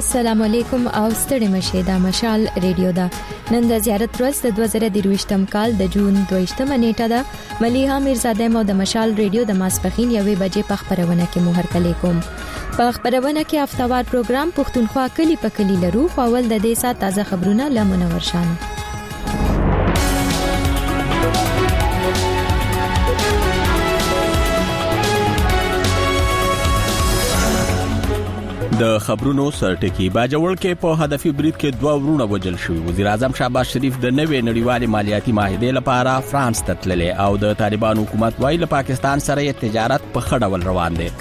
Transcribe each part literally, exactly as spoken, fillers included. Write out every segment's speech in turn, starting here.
السلام علیکم او ستړي مشه دا مشال ریډیو دا نن د زیارت ورځ د دوه زره درویشتم کال د جون دویشتمه نیټه ده ملیحه میرزاده مو د مشال ریډیو د ماسپخین یوې بجې په خبرونه کې مو هرکلی کوم په خبرونه کې هفتوار پروګرام پښتونخوا کلی په کلی لرو خو ول د دې سات تازه خبرونه لمنور شانه د خبرونو سرټکی باجوړ کې په هدفي برید کې دوه ورونه وژل شوي. وزیر اعظم شهباز شریف د نوې نړیوالې مالیاتي معاهدې لپاره فرانس ته تللی او د طالبان حکومت وايي له پاکستان سره یې تجارت په ښه ډول روان دی.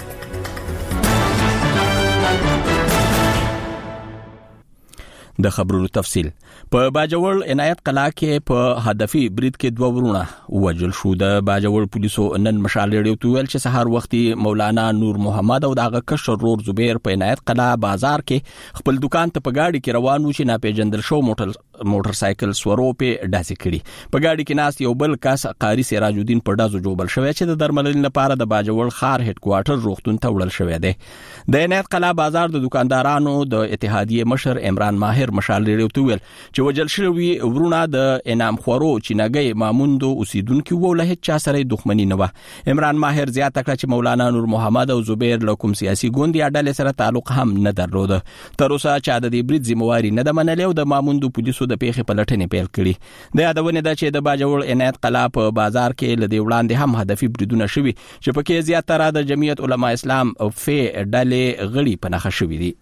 د خبرونو تفصیل په باجوړ عنایت قلعه کې په هدفي برید کې دوه ورونه وژل شو. د باجوړ پولیسو نن مشال ریډیو ته ویل چې سهار وختي مولانا نور محمد او دغه کشر رور زبیر په عنایت قلعه بازار کې خپل دکان ته په گاډي کې روان و چې ناپېژندل شو موټر موټر سایکل سورو په ډاسې کړي. په گاډي کې ناست یو بل کس قاری سراج الدین په ډازو جوړل شوی چې د درملنې لپاره د باجوړ خار هډ کوارټر روغتون ته وړل شوی دی. د عنایت قلعه بازار د دکاندارانو د اتحادیې مشر عمران ماهر مشال ریډیو ته ویل چې وجل شوی ورونه د انعام خورو چینګي ماموندو اوسیدونکو و له هیڅ سره دښمنی نه و. عمران ماهر زیاته کړه چې مولانا نور محمد او زبیر له کوم سیاسي ګوند یا ډلې سره تعلق هم نه درلود. تر اوسه چې د دې برید ذمہواری نه ده منلې او د ماموندو پولیسو د پیښې په لټنې پیل کړي. د یادونه ده چې د باجوړ عنایت قلعه په بازار کې لدی وړاندې هم هدفي بریدونه شوي چې پکې زیاتره د جمعیت علما اسلام او فی ډلې غړي په نخښه شوي دي.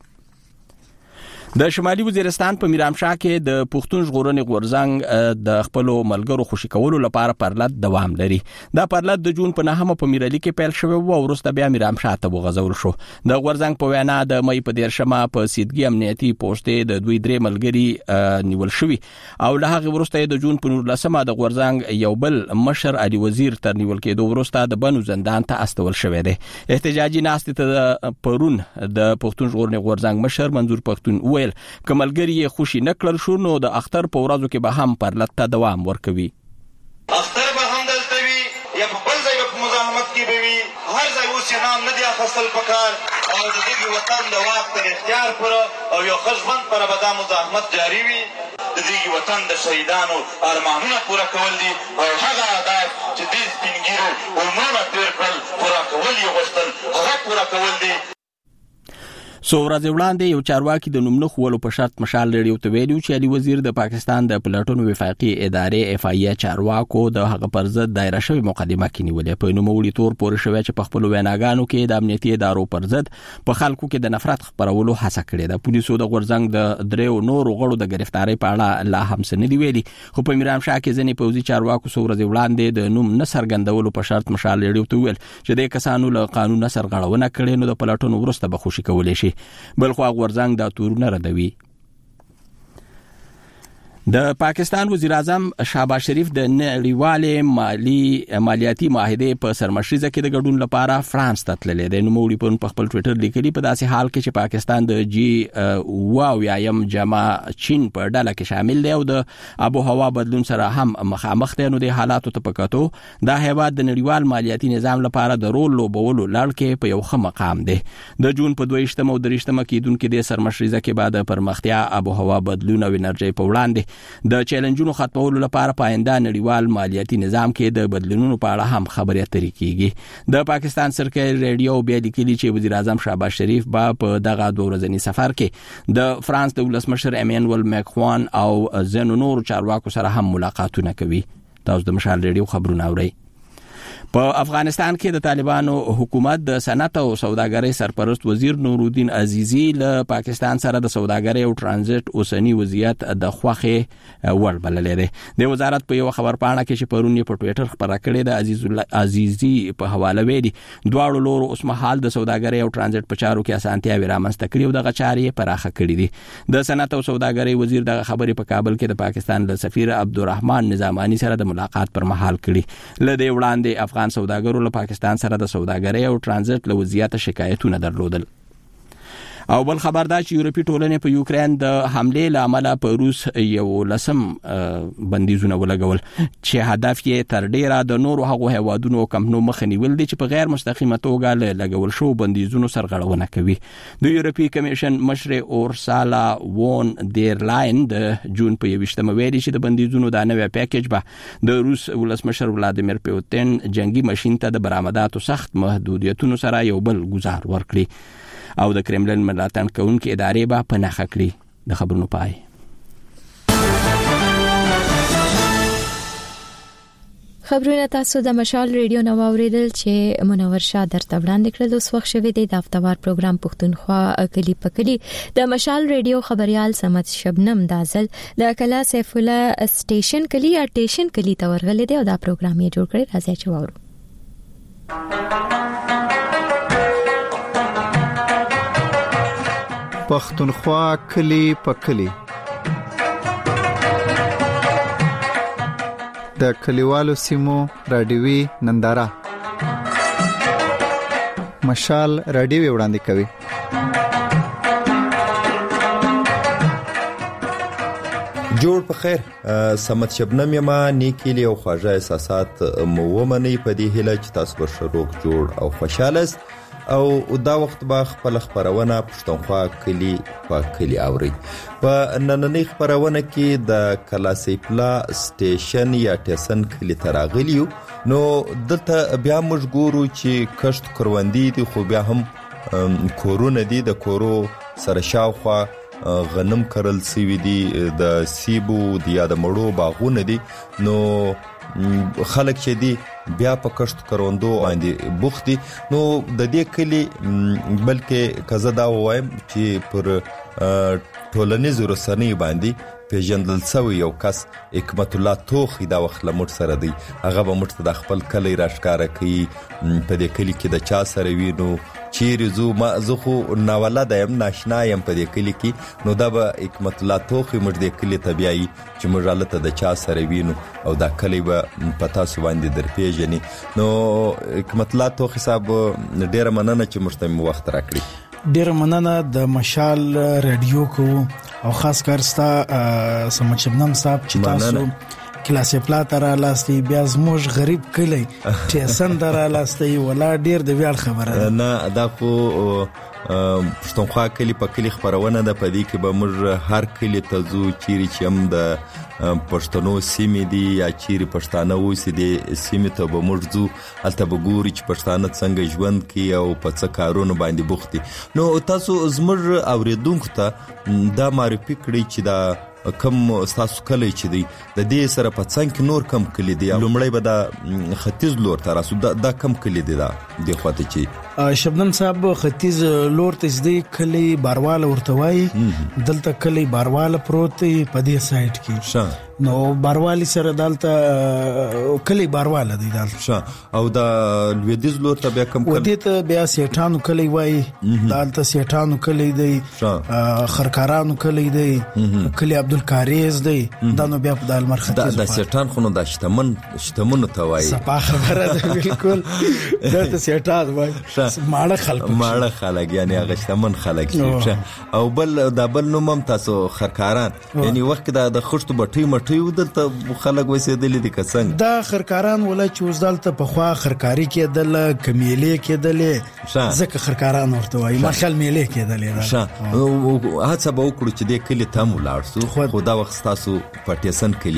د شمالي وزیرستان په میرامشاه کې د پښتون ژغورنې غورځنګ د خپل ملګرو خوشی کولو لپاره پرلط دوام لري. دا پرلط د جون په نهمه په میرالي کې پیل شوی او وروسته بیا میرامشاه ته وغځول شو. د غورځنګ په وینا د مې په دیرشمه په سیدګي امنیتي پوسټې د دوی درې ملګري نیول شوی او له هغه وروسته د جون په نولسمه د غورځنګ یو بل مشر علي وزیر تر نیول کېدو وروسته د بنو زندان ته استول شوی دی. احتجاجي ناستې ته پرون د پښتون ژغورنې غورځنګ مشر منظور پښتون کملګری یې خوشي نکړل شو نو د اختر په ورځو کې به هم پرلط ته دوام ورکوي. اختر به هم دلته وي یا په بل ځای په مزاحمت کې به وي هر ځای اوس یې نام نه دی اخیستل پکار او د دې وطن د واک تر اختیار پر او یو ښه ژوند پر به دا مزاحمت جاري وي. د دې وطن د شهیدانو ارمانونه پوره کول دي او هغه اهداف چې دې سپین ږیرو عمرونه تېر کړل پوره کول یې غوښتل هغه پوره کول دي. سو ورځ وړاندې یو چارواکي د نوم نه خولو په شرط مشال ریډیو ته ویلو چې علي وزیر د پاکستان د پلاتونو وفاقي ادارې اف ای چارواکو د هغه پر ضد دایره شوی مقدمه کې نیولې. په نوموړي تور پورې شوی چې په خپل ویناګانو کې د امنیتي ادارو پر ضد په خلکو کې د نفرت خپرولو هڅه کړې ده. پولیسو د غورځنګ د دریو نورو غړو د گرفتاری په اړه لا هم څه نه دی ویلي خو په میرامشاه کې ځینې پوځي چارواکو سو ورځ وړاندې د نوم نه څرګندولو په شرط مشال ریډیو ته ویل چې د کسانو له قانون سرغړونه کړي نو د پلاتونو ورسته به خوشي کولې شي. بلخو غورځنګ دا تورونه ردوي. د پاکستان وزیر اعظم شهباز شریف د نړیوالې مالی مالیاتي معاهدې په سرمشریزه کې د ګډون لپاره فرانس ته تللی دی. نوموړي په خپل ټویټر لیکلي په داسې حال کې چې پاکستان د جی واو یایم جما چین په ډله کې شامل دی او د آب و هوا بدلون سره هم مخامخ دی نو د حالاتو ته پکاتو دا هیواد د نړیوال مالیاتي نظام لپاره د رول لوبولو لړ کې په یو ښه مقام دی. د جون په دویشتمه او دریشتمه کېدونکې د سرمشریزه کې بعد پرمختیا آب و هوا بدلون او انرژي په وړاندې د چیلنجونو ختمولو لپاره پاینده نړیوال مالیاتي نظام کې د بدلونونو په اړه هم خبرې اترې کیږي. د پاکستان سرکاري ریډیو بیا لیکلي چې وزیر اعظم شهباز شریف با په دغه دوه ورځني سفر کې د فرانس د ولسمشر ایمانوئل ماکرون او ځینو نورو چارواکو سره هم ملاقاتونه کوي. تاسو د مشال ریډیو خبرونه اورئ. په افغانستان کې د طالبانو حکومت د صنعت او سوداګرۍ سرپرست وزیر نورالدین عزیزی له پاکستان سره د سوداګرۍ او ترانزیت اوسنی وضعیت د خوخه ور بللې ده. د وزارت په یو خبر پاڼه کې چې پرون په ټوئیټر خبره کړې ده عزیز الله عزیزی په حواله ویلي دواړو لورو اوس مهال د سوداګرۍ او ترانزیت په چارو کې اسانتیاوې رامنځته کړې او د غچارې پراخه کړې دي. د صنعت او سوداګرۍ وزیر د خبرې په کابل کې د پاکستان له سفیر عبدالرحمن نظامانی سره د ملاقات پر مهال کړي. لدې وړاندې افغان سوداګرو له پاکستان سره د سوداګرۍ او ترانزیت له وضعیت شکایتونه درلودل. او بل خبر دا چې یورپی ټولنې په یوکرين د حمله لامل په روس یو لسم بندیزونه ولګول چې هدف یې تر ډیره د نورو هغو هیوادونو کمپنو مخنیول دي چې په غیر مستقیمه توګه لګول شو بندیزونو سرغړونه کوي. د یورپی کمیشن مشر اورسالا وون دیر لاین د جون په یوشتمه ویلي چې د بندیزونو د نوې پیکیج به د روس ولسمشر ولادیمیر پوتین جنگي ماشين ته د برآمداتو سخت محدودیتونو سره یو بل گزار ورکړي او د کرملن ملاتړ کوونکې ادارې به په نښه کړي. د خبرونو پای. خبرونه تاسو د مشال ریډیو نو اوریدل چې منور شاه درته وړاندې کړل. اوس وخت شوی دی د هفتوار پروګرام پښتونخوا کلی پکلی د مشال ریډیو خبريال سمت شبنم دازل د کلا سیف الله سټیشن کلی یا ټیشن کلی ته ورغلې دی او دا پروګرام یې جوړ کړی. راځي چې وورو. پښتونخوا کلی پکلی د کلیوالو سیمو رادیوي ننداره مشال رادیو وړاندې کوي. جوړ په خیر. سمت شبنم یما نیکیلی او خواږه احساسات مو ومني په دې هیله چې تاسو به شروع جوړ او خوشاله او دا وخت به خپل خبرونه پښتونخوا کلی په کلی اوري. په نننۍ خبرونه کې د کلاسیپلا سټیشن یا ټیسن کلی تراغلیو نو دلته بیا موږ ګورو چې کشت کروندې دي خو بیا هم کورونه دي د کورو سره شاوخوا غنم کرل سوي دي د سیبو د یا د مړو باغونه دي نو خلک چې دي بیا په کشت کروندو باندې بوختي. نو د دې کلی بلکې کزه دا وایم چې پر ټولنیزو رسنۍ باندې پیژندل شوی یو کس حکمت الله توخی دا وخت لمر سره دی. هغه به مرته د خپل کلی راشکاره کوي په دې کلی کې د چا سره وینو چیرې زو ما زه خو ناولد یم ناشنا یم په دې کلی کې نو دا به حکمت الله توخی مر دې کلی طبيعي چې موږ حالت د چا سره وینو او دا کلی به پتا سو باندې در پیژني. نو حکمت الله توخی صاحب ډیره مننه چې مشتم وخت راکړي. ډیره مننه د مشال رادیو کو او خاص کارستا سمت شبنم صاحب چې تاسو کلاسه پلاتره لاستی بیا زموږ غریب کلی ټیسن دره لاستی ولا ډیر د ویل خبره نه دا خو پښتونخوا کلی په کلی خبرونه ده. په دې کې به موږ هر کلی ته ځو چیرې چې هم د پښتنو سیمې دي یا چیرې پښتانه اوسي دي سیمې ته به موږ ځو هلته به ګورو چې پښتانه څنګه ژوند کوي او په څه کارونو باندې بوخت دي. نو تاسو زموږ اوریدونکو ته دا معرفي کړئ چې دا کم تاسو کلی چې دی د دې سره په څنګ کې نور کم کلی دی. لومړی به دا ختیځ لور ته راسو دا, دا کم کلی دی دا د خواته چې شبنم صاحب ختیځ لور ته دې کلی بارواله ورته وای. دلته کلی بارواله پروت دی په دې سایت کې نو باروالی سره دالته کلی بارواله دی دالته او دا لویدیز لور ته بیا کم کلی ودې ته بیا سیټانو کلی وای. دالته سیټانو کلی دی خرکارانو کلی دی کلی عبدالکاریز دی دا نو بیا په دال مرخه دا د سیټان خو نو د شتمن شتمنو ته وای. صفه خبره ده بالکل دلته سیټان وای ماړه خلک ماړه خلک یعنی هغه شتمن خلک او بل دا بل نو مم تاسو خرکاران یعنی وخت دا د خشت بټي ټیو دلته خلک وسیدل دي کسنګ دا خرکاران ولا چې وزدلته په خوا خرکاری کې دل کمیلې کې دل زکه خرکاران ورته وای مارشال میلې کې دل دا هڅه به وکړو چې د کلی ته مولارسو خو دا وخت تاسو پټیسن کلی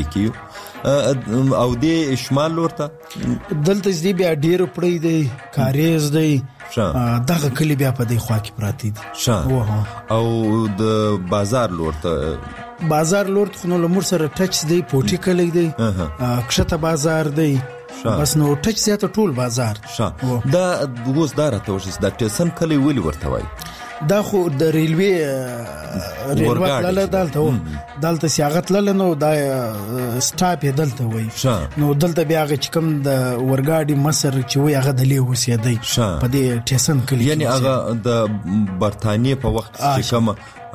کې او د شمال ورته دلته دې بیا ډیر پړې دی کاریز دی دغه کلی بیا په دې خوا کې پراتی دي او د بازار لورته بازار لورت خو نو لمر سره ټچ دی پوټی کلی دی کښته بازار دی بس نو ټچ زیاته ټول بازار دا وګوس داره ته وشي دا ټیسن کلی ویل ورته وای. دا خو د ریلوی ریلوی لاله دالته دالته سیاغت لاله نو دا سټاپ دلته وای نو دلته بیا هغه چې کوم د ورګاډي مصر چې وای هغه د لیو سیدای په دې ټیسن کلی یعنی هغه د برتانیې په وخت چې کوم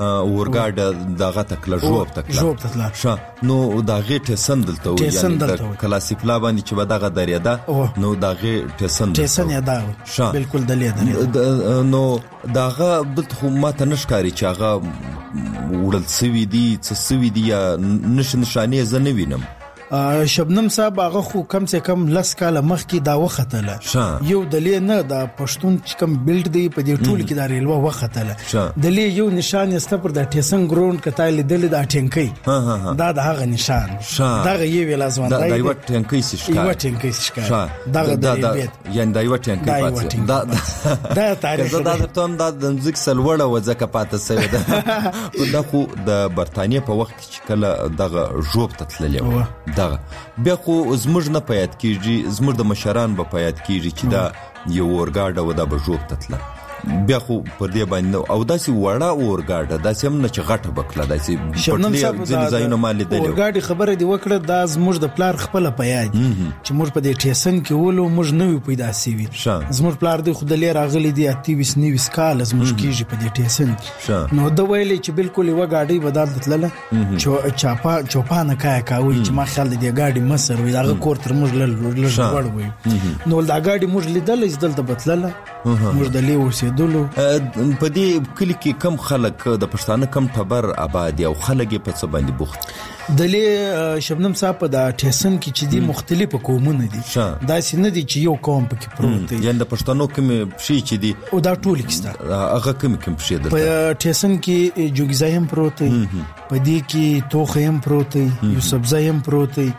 اورګاډ دغه تکله جواب تکله جواب تکله شه نو دغه ټسن دلته وي یعنی د کلاسیپلا باندې چې بدغه دریاده نو دغه ټسن ټسن یاده بالکل دلیه دلیه نو دغه د ماته نشکاري چې هغه وړل سوي دي څه سوي دي یا نش نشانه زنه وینم شبنم صاحب هغه خو کم سے کم لس کاله مخکې دا وختله یو دلیه نه د پښتون چې کم بیلډ دی په دې ټول کې دا ریلوا وختله دلیه یو نشان است پر د ټیسن ګراوند کتای لیدل د ټینکي دا د هغه نشان دا یو ویل ازوان دا یو ټینکي سشکا یو ټینکي سشکا دا د یان دا یو ټینکي پاتې دا دا تاریخ دا د تون دا د مزیک سلوړه وځکه پاتې سوی ده دا خو د برتانیې په وخت چې کله دغه جوب تتللی و بیا خو زموږ نه پیاد کیږي زموږ د مشران به پیاد کیږي چې دا یو اورګاډ و دا به جوب تتله بیا خو پر دې باندې او داسې وړه اورګاډ داسې هم نه چې غټه بکله داسې پټلې ځینې ځایونه ما لیدلي اورګاډ خبره دی وکړه دا زموږ د پلار خپله په یاد چې موږ په دې ټیسن کې ولو موږ نوی پیدا سوي زموږ پلار دی خو د لې راغلی دی اته نوي کال زموږ کېږي په دې ټیسن نو د ویلې چې بالکل یو غاډي بدل تلله چې چاپا چوپانه کای کاوي چې ما خیال دی غاډي مصر وي دا کور تر موږ لږ لږ وړ وي نو دا غاډي موږ لیدل چې دلته بتلله موږ د لیو دلو په دې کلی کې کم خلک د پښتانه کم ټبر آباد او خلک په څه باندې بوخت دلې شبنم صاحب په د ټیسن کې چې دي مختلفه قومونه دي دا سینه دي چې یو قوم پکې پروت دی یعنی د پښتنو کوم شي چې دي او دا ټول کېسته هغه کوم کوم شي ده په ټیسن کې جوګزای هم پروت دی په دې کې توخه هم پروت دی یوسفزای هم پروت دی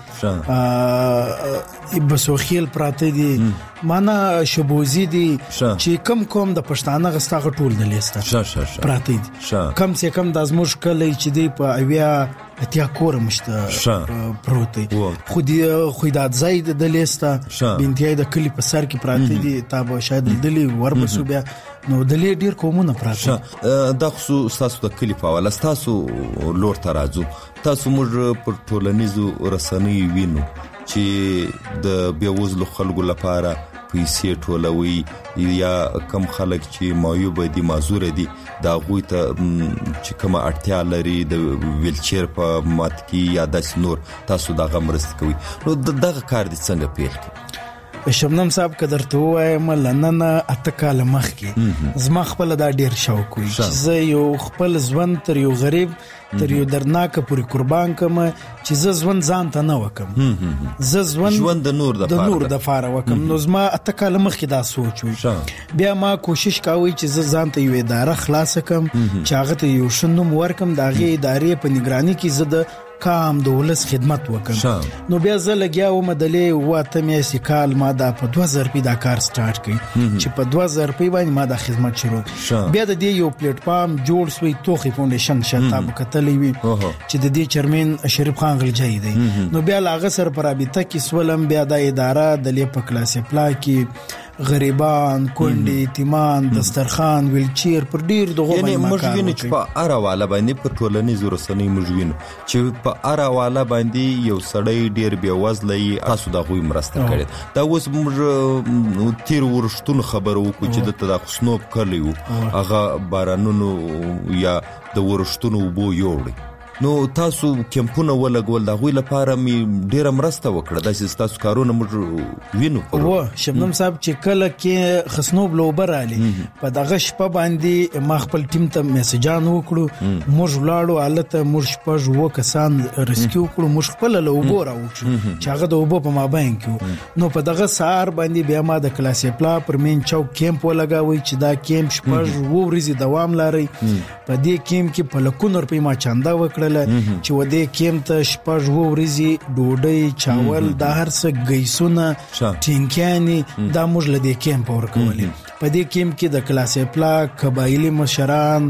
ا بسوخیل پراته دي معنا شبوزي دي چې کم کوم د پښتانه غستاغه ټول د لیسته پراته دي کم سے کم د ازموش کلی چې دی په اویا اتیا کور مشته پروتي خو دې خو د زید د لیسته بنتي د کلی په سر کې پراته دي تابو شاید دلی وربسو بیا نو دلی ډیر کومونه پراته د خصوص تاسو د کلی په والا تاسو لور ترازو تاسو موږ پر ټولنیزو رسنۍ وینو چې د بیوزلو خلکو لپاره پیسې ټولوي یا کم خلک چې معیوب دي معذور دي دا غوي ته چې کوم اړتیا لري د ویلچیر په مات کې یا د نور تاسو دا غمرست کوي نو دغه کار دي څنګه پیل کی شبنم صاحب قدر ته وایم لنن اتکال مخ کې زما خپل دا ډیر شوق وي چې زه یو خپل ځوان تر یو غریب تر یو درناک پوری قربان کم چې زه ځوان ځان ته نه وکم زه ځوان ژوند د نور د نور د فار وکم نو زما اتکال مخ کې دا سوچ وي بیا ما کوشش کاوه چې زه ځان ته یو اداره خلاص کم چې هغه ته یو شنوم ورکم دا غي ادارې په نگرانی کې زده کام د ولس خدمت وکړم نو بیا زه لګیاو مدلې واته مې سکال ما دا په دوه زره روپۍ دا کار سٹارټ کړ چې په دوه زره روپۍ باندې ما دا خدمت شروع بیا د دې یو پلیټ فارم جوړ سوی توخي فاونډیشن شته په کتلې وی چې د دې چیرمن شریف خان غلجای دی نو بیا لاغه سر پر رابطه کې سولم بیا د اداره د لې په کلاسې پلا کې غریبان کونډي یتیمان دسترخوان ویلچیر پر ډیر دغه یعنی موږ وینو چې په اراواله باندې په ټولنیزو رسنۍ موږ وینو چې په اراواله باندې یو سړی ډیر بیا وزلې تاسو د غوي مرسته کړي دا اوس موږ تیر ورشتون خبرو کو چې د تداخسنوب کړیو هغه بارانونو یا د ورشتونو بو یوړي نو تاسو کمپونه ولګول دا غوي لپاره می ډیر مرسته وکړه د تاسو کارونه موږ وینو او شبنم صاحب چې کله کې خسنوب لوبر علي په دغه شپه باندې ما خپل ټیم ته میسجان وکړو موږ لاړو حالت موږ پښ وو کسان ریسکیو کړو موږ خپل لوبو راوچو چې هغه د وبو په مابین کې نو په دغه سار باندې بیا ما د کلاسې پلا پر مین چوک کیمپ ولګاوي چې دا کیمپ شپږ وو ورځې دوام لري په دې کیمپ کې په لکونو روپۍ ما چاندا وکړه چې و دې کیم ته شپږ ورځې ډوډۍ چاول د هر څه گیسونه ټینکیانی دا موږ له دې کیم په ورکولې په دې کیم کې د کلاسې پلا قبایلی مشران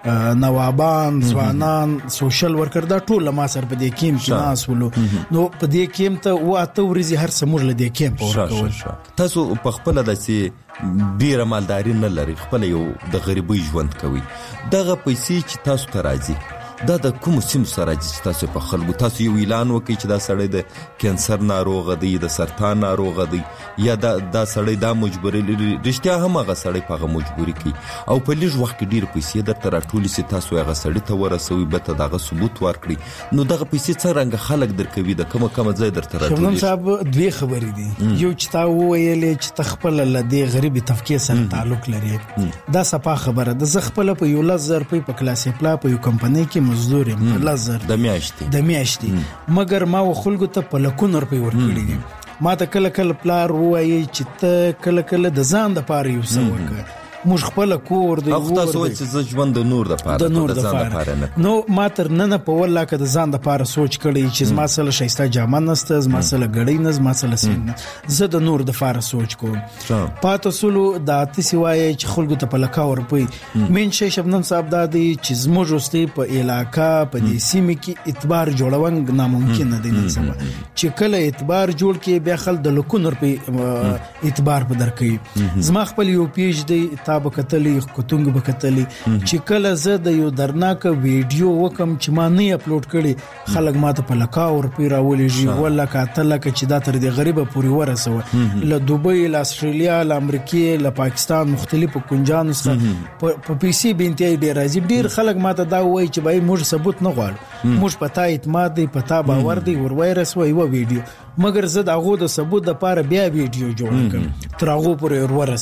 نوابان ځوانان سوشل ورکر دا ټول ما سره په دې کیم کې ناس ولو نو په دې کیم ته واته ورځې هر څه موږ له دې کیم په ورکول تاسو په خپل داسې ډیر مالداري نه لري خپل یو د غریبۍ ژوند کوي دغه پیسې چې تاسو ته راځي دا د کوم سیمو سره چې تاسو په خلکو تاسو یو اعلان وکړئ چې دا سړی د کینسر ناروغ دی د سرطان ناروغ دی یا دا دا سړی دا مجبوري رښتیا هم هغه سړی په هغه مجبوري کوي او په لږ وخت کې ډیر پیسې درته راټولي سي تاسو هغه سړی ته ورسوي به ته دغه ثبوت ورکړي نو دغه پیسې څنګه خلک درکوي د کومه کومه ځای درته راټولي شمنم صاحب دوی خبرې دي یو چې تا وویلې چې تخپل لدی غریبي طبقه سره تعلق لري دا صفه خبره د زخپل په یو لزر په کلاسې پلا په یو کمپنۍ کې مزدور یم لزر د میاشتې د میاشتې مګر ما خلکو ته په لکون روپۍ ورکړي ما ته کله کله پلار وایي چې ته کله کله د ځان د پاره یو څه وکړه موږ خپل کور دی او تاسو وایي چې ژوند د نور د پاره د نور د پاره نو ما تر نن په ولا کې د ځان د پاره سوچ کړی چې ما سره شایسته جامه نسته ما سره غړی نس ما سره سین زه د نور د پاره سوچ کوم پاتې سولو د اتسی وایي چې خلکو ته په لکا ورپي من شي شبنم صاحب د دې چې زموږ واستي په علاقہ په دې سیمه کې اعتبار جوړون ناممکن دی نن سبا چې کله اعتبار جوړ کې بیا خل د لکونر په اعتبار په درکې زما خپل یو پیج دی بکتلې کوتنګ بکتلې چې کله زه د یو درناک ویډیو وکم چې ما نه اپلوډ کړي خلک ماته په لکا او روپی راولېږي ولا کاتل چې دا تر دې غریبه پوری ورسوه له دوبۍ له استرالیا له امریکا له پاکستان مختلفو کنجانو څخه په پیسي بنتي ډیر راځي ډیر خلک ماته دا وایي چې بای موږ ثبوت نه غواړو موږ پتا اعتماد دی پتا باور دی ور وایرس وای و ویډیو مګر زه دغه د ثبوت د پاره بیا ویډیو جوړ کړم تر هغه پورې ور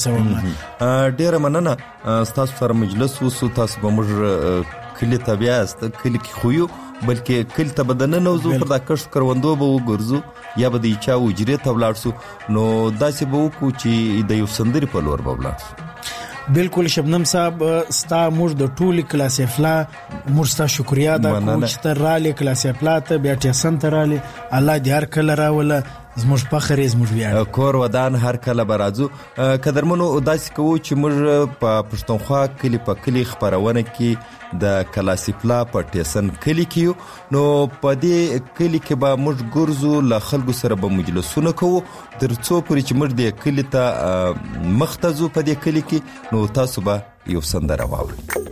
ورسوم ډیر مننه تاسو سره مجلس وسو تاسو به موږ کلی طبيعه است کلی کې خو یو بلکې کلی ته بدن نه وزو پر دا کښ کروندو به وګرځو یا به د چا وجري ته ولاړ سو نو داسې به وکړو چې د یو سندري په لور به ولاړ بالکل شبنم صاحب ستا موږ د ټولي کلاسې فلا موږ ستا شکریا دا کوم چې تر رالي کلاسې فلا ته بیا ټیسن تر رالي الله دې هر کله راوله زموږ فخر زموږ ویاړ کور ودان هر کله برازو قدرمنو داسې کوو چې موږ په پښتونخوا کلی په کلی خبرونه کې د کلاسیپلا په ټیسن کلی کې نو په دې کلی کې به موږ ګرځو له خلکو سره به مجلسونه کوو ترڅو پورې چې موږ د کلی ته مختزو په دې کلی کې نو تاسو به یو سندره واورئ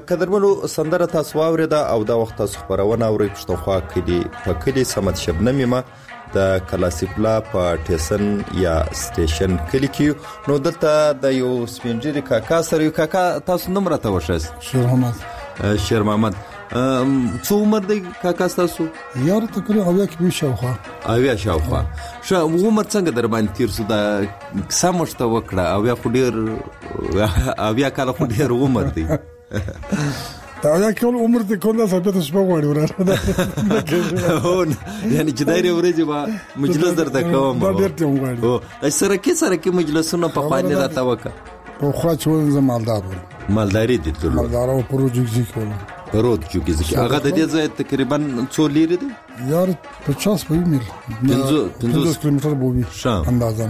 قدرمنو سندره تاسو واوریده او دا وخت تاسو خبرونه اورئ پښتونخوا کلی په کلی سمت شبنم ما د کلاسیپلا په ټیسن یا سټیشن کلی کې نو دلته د یو سپینجری کاکا سره یو کاکا تاسو نوم راته وښاست. شیر محمد. شیر محمد څو عمر دی کاکا تاسو؟ یار تقریبا اویا کې شاوخوا. اویا شاوخوا. شو عمر څنګه در باندې تیر سو دا سمشته وکړه اویا خو ډیر اویا کال خو ډیر عمر دی. دا اویا کال عمر دی کوله ثابت شپه غواړي ورته. هو یعنی چې دایره ورځي با مجلس درته کوم. دا ډیر ته غواړي. او سره کې سره کې مجلسونه په خوانه راته وکړه. په خوا چې زمالدار ول. مالداري دي ټول. مالدار او پروژې کوله. پروت جوګي ځکه هغه د دې ځای تقریبا څو لري دی یار پچاس په میل پنځوس کیلومتر بووي اندازا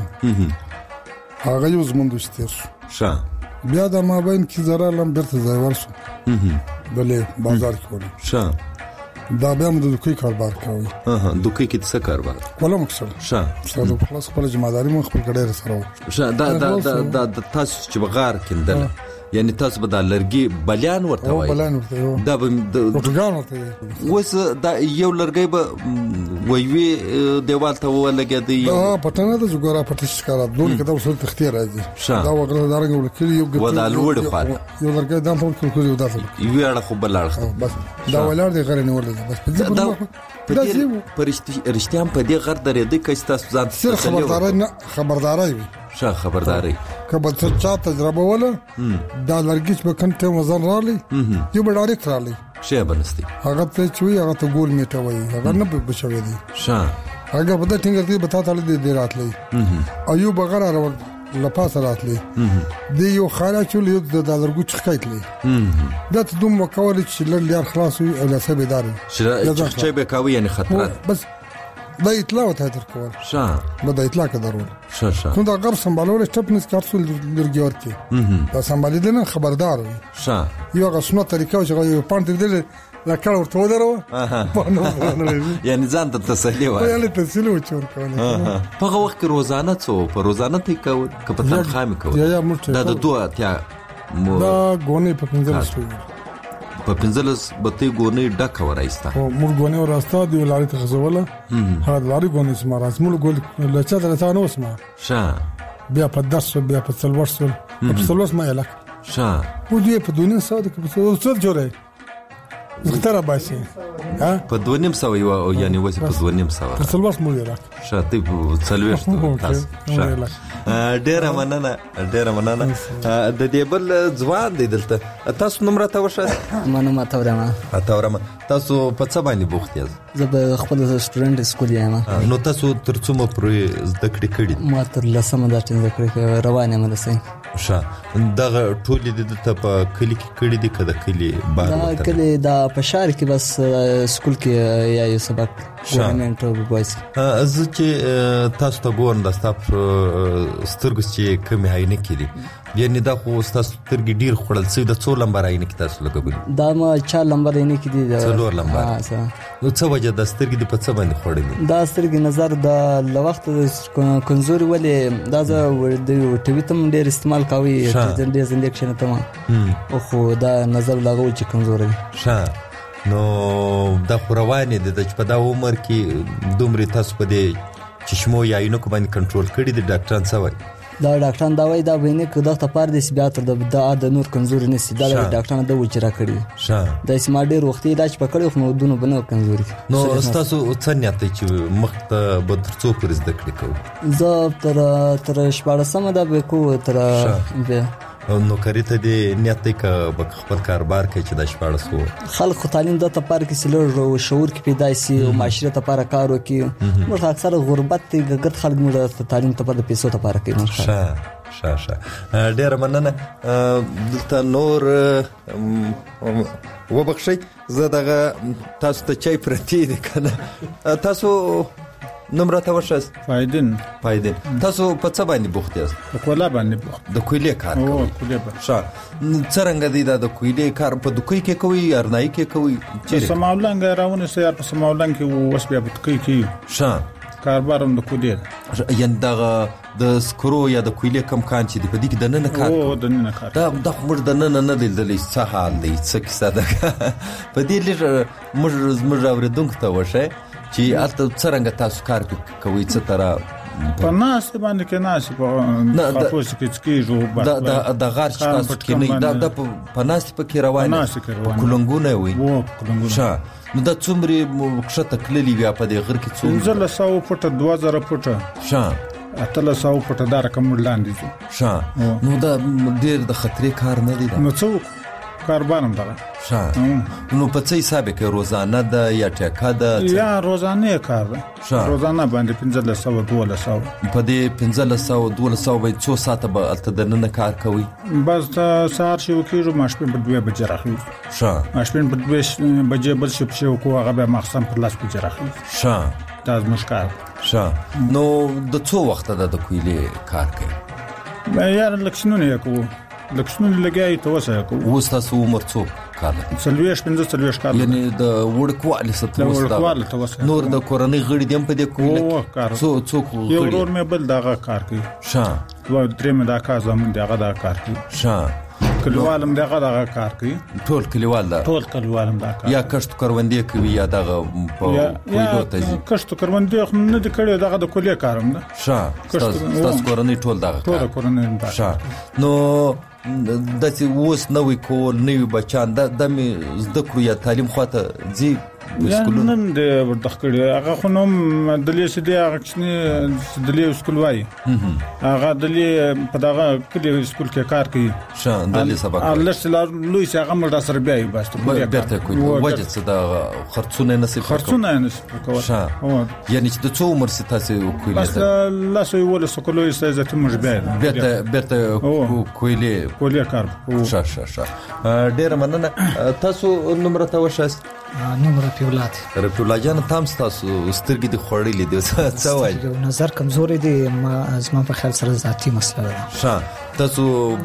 هغه یو زموږ دوستیر شا بیا د ما بین کې زرا لم برته ځای ورسو بلې بازار کې ول شا دا بیا موږ د کوي کاروبار کوي ها دوکې کې څه کاروبار کوله مکسر شا څو خلاص خپل جمعداري مخ خپل ګډه سره شا دا دا د تاسو چې بغار کېندل یعنی تاسو به د لرګي بلیان ورته وایي. بلیان ورته دا به پروتګان ورته وس دا یو لرګي به ویوي دیوال ته ولګېدی. دا پټنه د زګورا پټش کارا دوه کده وسل تختیر راځي دا وګړه دارنګ ولکلی یو ګټ ودا لوړ خاله یو لرګي دا ټول کول یو داخل یو اړه خو بل اړه بس دا ولر دی غره نیول بس دا پرشتيام په دې غر درې د کس تاسو ځان سره خبرداري نه خبرداري شا خبرداري کبه څه چا تجربه ولا دا لرګیچ به کنته مزن رالي یو به ډایرکټ رالي شی بنستي هغه ته چوي هغه ته ګول میټه وای هغه نه به بشوي دي شا هغه په دې ټینګر دې بتا تعالی دې راتلې ایو بغیر راو لپاس راتلې دی یو خاله چول یو د لرګو چخایتلې دا ته دوم وکول چې لر خلاص وي او لاسه بيدار چې به کاوي یعنی خطرات بس دا اطلاع ته در کول شا دا اطلاع کې ضرور شا شا کوم دا غر سمبالول سټپنس کارسول لرګي ورته دا سمبالیدنه خبردار وي شا یو غسنه طریقه چې یو پانت دې لا کار ورته ودرو یعنی ځان ته تسلی وای یعنی تسلی وچور کوله په هغه وخت روزانه څو په روزانه ته کول کپتان خامي کول دا د دوه اتیا دا غونې په پنځلس په پنځلس بته غونې ډک ورایستا او موږ غونې وراستا دی لاري ته خزوله ها لاري غونې سماره سمول ګول لچا درته نو سما شا بیا په درس بیا په څلورس په څلورس ما یلا شا و دې په دونه ساده کې په څلورس جوړه زختره باسي ها په دونیم سو یو یعنی وسی په دونیم سو په څلورس مو یلا شاته په څلورس تاسو ډېر مننه ډېر مننه د دې بل ځوان دی دلته تاسو نمبر ته وشه منو ما تورما تورما تاسو په څه باندې بوخت یاست؟ زه به خپل سټوډنټ سکول یم. نو تاسو تر څومره پرې زده کړې کړې؟ ما تر لسمه درته زده کړې روانه مې رسې. ښه دغه ټولې د ته په کلی کې کړې دي کده کلی بار دا کلی دا په شهر کې بس سکول کې یا یو سبق ګورنمنت او بوایس. از چې تاسو ته ګورم د تاسو سترګې چې کمی هاینه کړي یعنی دا خو تاسو سترګې ډیر خړل سي د څو لمبر هاینه کې تاسو لګوي؟ دا ما چار لمبر هاینه کې دي څلور لمبر. نو څه وجه د سترګې د په څه باندې خړلې؟ دا سترګې نظر د لوخت کنزوري ولې دا زه د ټي وي تم ډیر استعمال کوي چې ډیر انډکشن ته او خو دا نظر لګول چې کمزوري. ښه نو دا خو روانه دي چې په دا عمر کې دومره تاسو په دې چشمو یا اینو کو باندې کنټرول کړی دي ډاکټران څه وایي؟ دا ډاکټران دا وایي دا ویني که دغه پاره د بیا تر د د نور کمزوري نسی دا ډاکټران د وچرا کړی. ښه د اسما ډیر وخت علاج پکړو خو نو دونو بنو کمزوري. نو تاسو څه نیت چې مخ ته به تر څو پر زده کړی کوو؟ زه تر تر شپږ سم دا به کو تر به نو کړی ته دی نیت کې به خپل کاروبار کې چې د شپږ سو خلک تعلیم د ته پاره کې سلور شعور کې پیدا شي او معاشره ته پاره کار وکي. موږ اکثر غربت ته غت خلک موږ تعلیم ته پاره پیسو ته پاره کوي. ښه ښه ښه ډیر مننه. دلته نور وبخښئ زه دغه تاسو ته چای پرتی دي کنه تاسو نمبر ته وښاست؟ فایدن فایدن تاسو په څه باندې بوخت یاست؟ د کولا باندې بوخت. د کویلې کار کوي؟ او کویلې به. ښه څنګه دی دا د کویلې کار په دوکې کې کوي ارنای کې کوي؟ چې سماولنګ راونه سي په سماولنګ کې وس بیا په کوي کې. ښه کاربار هم د کولې یعنی دغه د سکرو یا د کویلې کم کان چې د پدې کې د نن کار او د نن کار دا د موږ د نن نه لیدلې څه حال دی څه کیسه ده په دې لږ موږ موږ اوریدونکو ته وشه چې اته څنګه تاسو کار کوي څه تر په ناس باندې کې ناس په تاسو کې کېږي دا د د غار چې تاسو کې نه دا د په ناس په کې روانه کولنګونه وي وو کولنګونه ښه نو دا څومره کښته کللی بیا په دې غر کې څومره زله سو فټه دوه زره فټه ښه اتله سو فټه دار کوم لاندې ځو ښه نو دا ډېر د خطرې کار نه دی نو څو کاربانم دغه ښه نو په څه حساب کې روزانه ده یا ټیکا ده یا روزانه کار ده روزانه باندې پنځه سوه دوه سوه په دې پنځه سوه دوه سوه به څو ساعته به الته د نن کار کوي بس سهار شي وکړو ماشپین په دوه بجې راخلو ښه ماشپین په دوه بجې بل شي په کو هغه به مخصم پر لاس بجې راخلو ښه دا مشکل ښه نو د څو وخت د کویلې کار کوي یار لکشنونه کو لکشنونه لګای ته وسه کو اوس تاسو عمر څو کار سلويش پنځه سلويش کار یعنی د وړکوالي ستوسه نور د کورنۍ غړي دیم په دې کویلې کار څو څو غړي یو ورور مې بل دغه کار کوي ښه و درې مې دا کار زمون دغه دا کار کوي ښه کلیوالم دغه دغه کار کوي ټول کلیوال دا ټول کلیوالم دا کار یا کښت کروندې کوي یا دغه په کویلو ته ځي کښت کروندې خو نه د کړي دغه د کلیه کارم ده ښه تاسو کورنۍ ټول دغه ټول کورنۍ دا ښه نو د څه اوس نوې کول نوې بچان د د زده کړو یا تعلیم خواته ځي نن د ورتخکړي هغه خو نو د لیسې دی هغه چې د لیسې سکول وای هغه د لیسې په دغه کلی سکول کې کار کوي شه د لیسې سبق الله سلام لوی هغه مړه سره بیا بس بیرته کوي وجه څه د خرڅونه نصیب خرڅونه نصیب کوي شه یعنی چې د څو عمر ستاسو کوي بس الله سوی ول سکولو یې عزت مش بیا بیرته بیرته کویلې کویلې کار شه شه شه ډیر مننه تاسو نمبر ته وشاست نو رفیع الله رفیع الله جان تام تاسو سترګې د خړېلې دي څه وایي نظر کمزوري دي ما زما په خیال سره ذاتی مسله ده ښه تاسو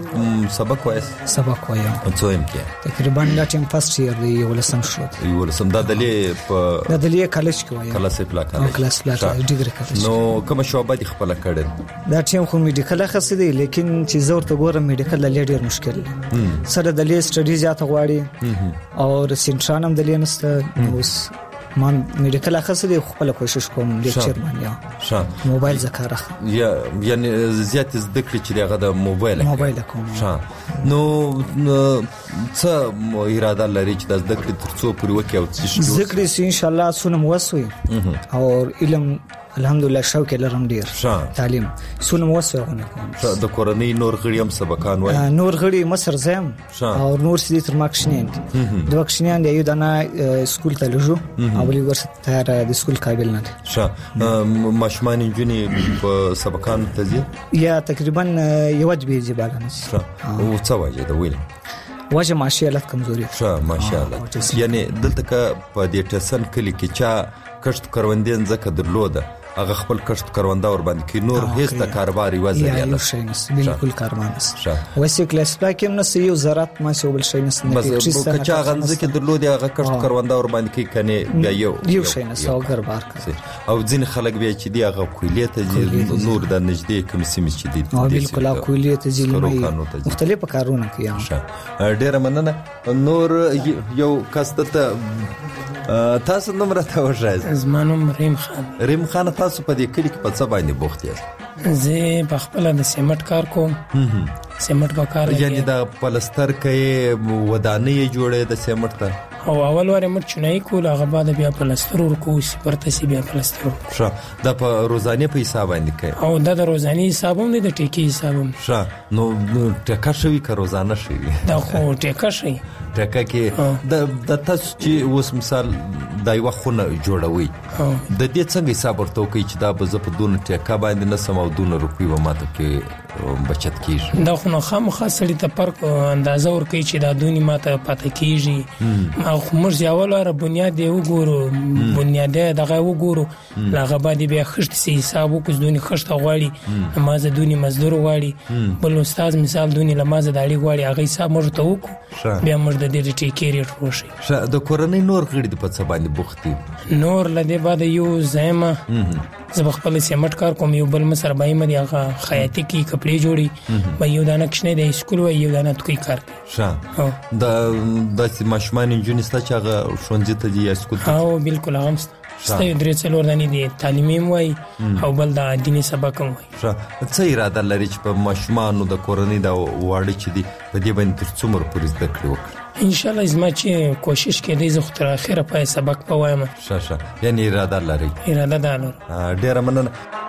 سبق وایي سبق وایم څو ام کې تقریبا لا ټیم فرست ایئر دی ولسم شو ولسم دا دلې په دا دلې کالج کې وایم کلاس پلا کالج کلاس پلا ډیګری کالج نو کوم شعبه دي خپل کړل دا ټیم خو میډیکل خاص دی لیکن چې زور ته ګورم میډیکل لې ډیر مشکل دی سره دلې سټډي زیاته غواړي او سنټرانم دلې نسته اوس من میډیکل اخص دی خپل کوشش کوم لیکچر باندې ښه موبایل ذکر یا یعنی زیات زده کړی چې هغه د موبایل موبایل کوم ښه نو څه اراده لري چې د زده کړې ترڅو پورې وکړي او څه ذکر سي ان شاء الله سونم وسوي او علم الحمدلله شوق لرم ډیر تعلیم سونم وسوي ښه د کورنۍ نور غړي هم سبقان وای نور غړي مصر زم او نور سدي تر ماکشنین دوه کشنین دی یو دنا سکول ته لجو او بلی ورسته تر د سکول قابل نه ښه ماشمان انجونی په سبقان ته ځي یا تقریبا یو د بیزي بالانس ښه او څه وایي دا ویل واجه ماشاءالله کمزوري ښه ماشاءالله یعنی دلته ک په دې ټسن کلی کې چا کښت کروندین زکه درلوده هغه خپل کښت کرونده ور باندې کې نور هیڅ د کاروبار وځي یا یو شي نس بالکل کاروان نس وسې کلاس پاکم نس یو زراعت ما څه بل شي نس نه بس کچا غنځ کې درلودي هغه کښت کرونده ور باندې کې کني بیا یو یو شي نس او ګربار او ځین خلک بیا چې دی هغه کویلې ته نور د نږدې کوم سیمه چې دی او بالکل کویلې ته ځین مختلف کارونه کوي ډیر مننه نور یو کاسته تاسو نمبر ته وښایئ زمانوم رحیم خان رحیم خان تاسو په دې کلی کې په څه باندې بوخت یاست زه په خپل د سیمټ کار کوم سیمټ په کار یعنی د پلستر کې ودانۍ جوړې د سیمټ ته او اول واره مر چنای کول هغه بعد بیا پلستر ورکو سپرته سی بیا پلستر ښه د په روزانه په حساب باندې کوي او د روزانه حساب هم د ټیکی حساب هم ښه نو ټکا شوی که روزانه شوی دا خو ټکا شي ټکا کې د د تاسو چې اوس مثال د یو خونه جوړوي د دې څنګه حساب ورته کوي چې دا به زه په دون ټکا باندې نه سم او دون روپی و ماته کې بچت کیږي دا خو نو خامخا سړی ته پر اندازه ور کوي چې دا دونی ماته پاتې کیږي او موږ یاوله بنیاد دی وګورو بنیاد دغه وګورو لاغه باندې بیا خشت سي حساب وکړو دونی خشت غواړي مازه دونی مزدور غواړي بل استاد مثال دونی لمازه داړي غواړي هغه حساب موږ ته وکړو بیا موږ د دې ټیکې ریټ وشي د کورنۍ نور غړي په څه باندې بوختي نور لدی بعد یو زما زه خپل سیمټ کار کوم یو بل مسر بای مې هغه خیاطي کی کپڑے جوړي مې یو دانه کښنه د سکول و یو دانه توي کار ښه د د ماشومان انجونی ستا چې هغه ښوونځي ته دی یا سکول ته او بالکل هغه ستاسو درې څلور دانی دي تعلیمي وای او بل د دیني سبق وای ښه څه اراده لري چې په ماشومانو د کورنۍ د واړه چې دي په دې باندې تر څومره پورې زده کړې وکړي ان شاء الله زما چې کوشش کوي زه خو تر اخره پای سبق پوایم ښه ښه یعنی اراده لري اراده ده لرم ډیره مننه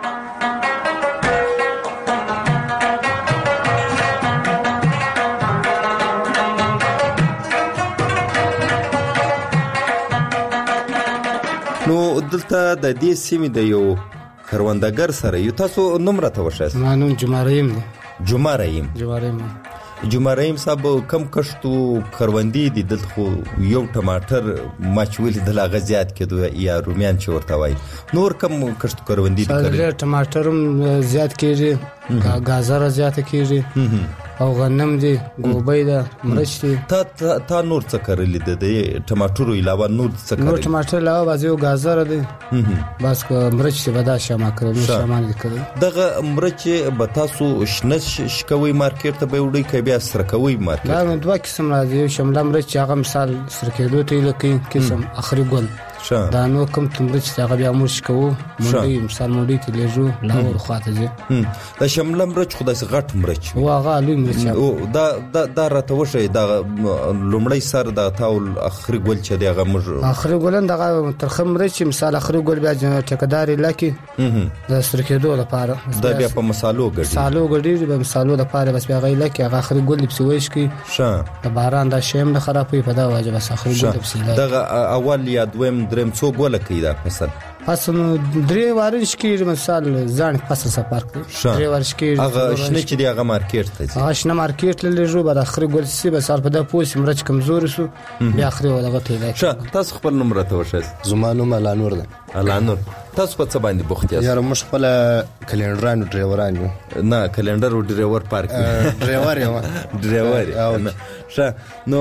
نو دلته د دې سیمې د یو کروندګر سره یو تاسو نوم راته وښایاست ما نوم جماریم دی جماریم جماریم جماریم صاحب کم کښتو کروندې دي دلته خو یو ټماټر ما چې ولیدل هغه زیات کېدو یا رومیان چې ورته وایي نور کم کښتو کروندې دي کړي ټماټر هم زیات کېږي ګازره زیاته کېږي او غنم دي ګوبۍ ده مرچ دي تا تا نور څه کرلی د ټماټرو علاوه نور څه کرلی نور ټماټر علاوه بعض یو ګازره دي بس مرچ څه بدا شمه کړو شمال دي کړو دغه مرچ به تاسو شنه شکوي مارکیټ ته به وړي کې بیا سره کوي مارکیټ دا دوه قسم راځي شمله مرچ هغه مثال سره کېدو ته لکه قسم اخري ګل دا نو کوم تمرچ هغه بیا موږ کوو مونږ مثال مونږ ته لېجو لاور خاطر دي دا شمله مرچ خدای سي غټ مرچ او هغه لوی مرچ او دا دا راته وشه دا لومړی سر دا تاول اخري ګل چې دی هغه موږ اخري ګلن دغه ترخم مرچ مثال اخري ګل بیا ټکداري لکه دا سره کېدو لپاره دا بیا په مصالو ګډي مصالو ګډي به مصالو لپاره بس بیا غي لکه هغه اخري ګل په وېش کې ښه د باران دا شیم نه خرابوي په دا واجب بس اخري ګل په دغه اول یا دویم دریم څو ګل کوي دا فصل فصل درې وارش کې مثال ځان فصل سفر کوي درې وارش کې هغه شنه چې دی هغه مارکیټ ته هغه شنه مارکیټ لږه بعد اخري ګل سي بس په دا پوس مرچ کمزور شو بیا اخري ولا غټي ښه تاسو خپل نمبر ته وښایاست زمانو ملانور ده الانور تاسو په څه باندې بوخت یاست یاره موږ خپل کلندرانو ډرایوران یو نه کلندر او ډرایور پارک ډرایور یو ډرایور ښه نو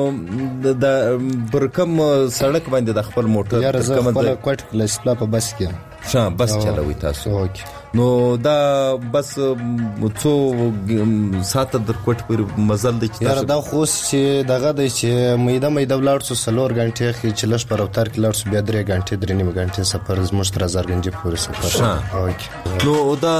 د برکم سړک باندې د خپل موټر یاره زه خپل کوټ کلاس په بس کې ښه بس چلوي تاسو نو دا بس څو ساعت در کوټ پر مزل د یاره دا خو چې دغه د چې میده میده ولاړ سو سلور غنټه کې چلش پر اوتر کې لړ سو بیا درې غنټه درې نیمه غنټه سفر زموږ تر هزار غنټه پورې سفر نو دا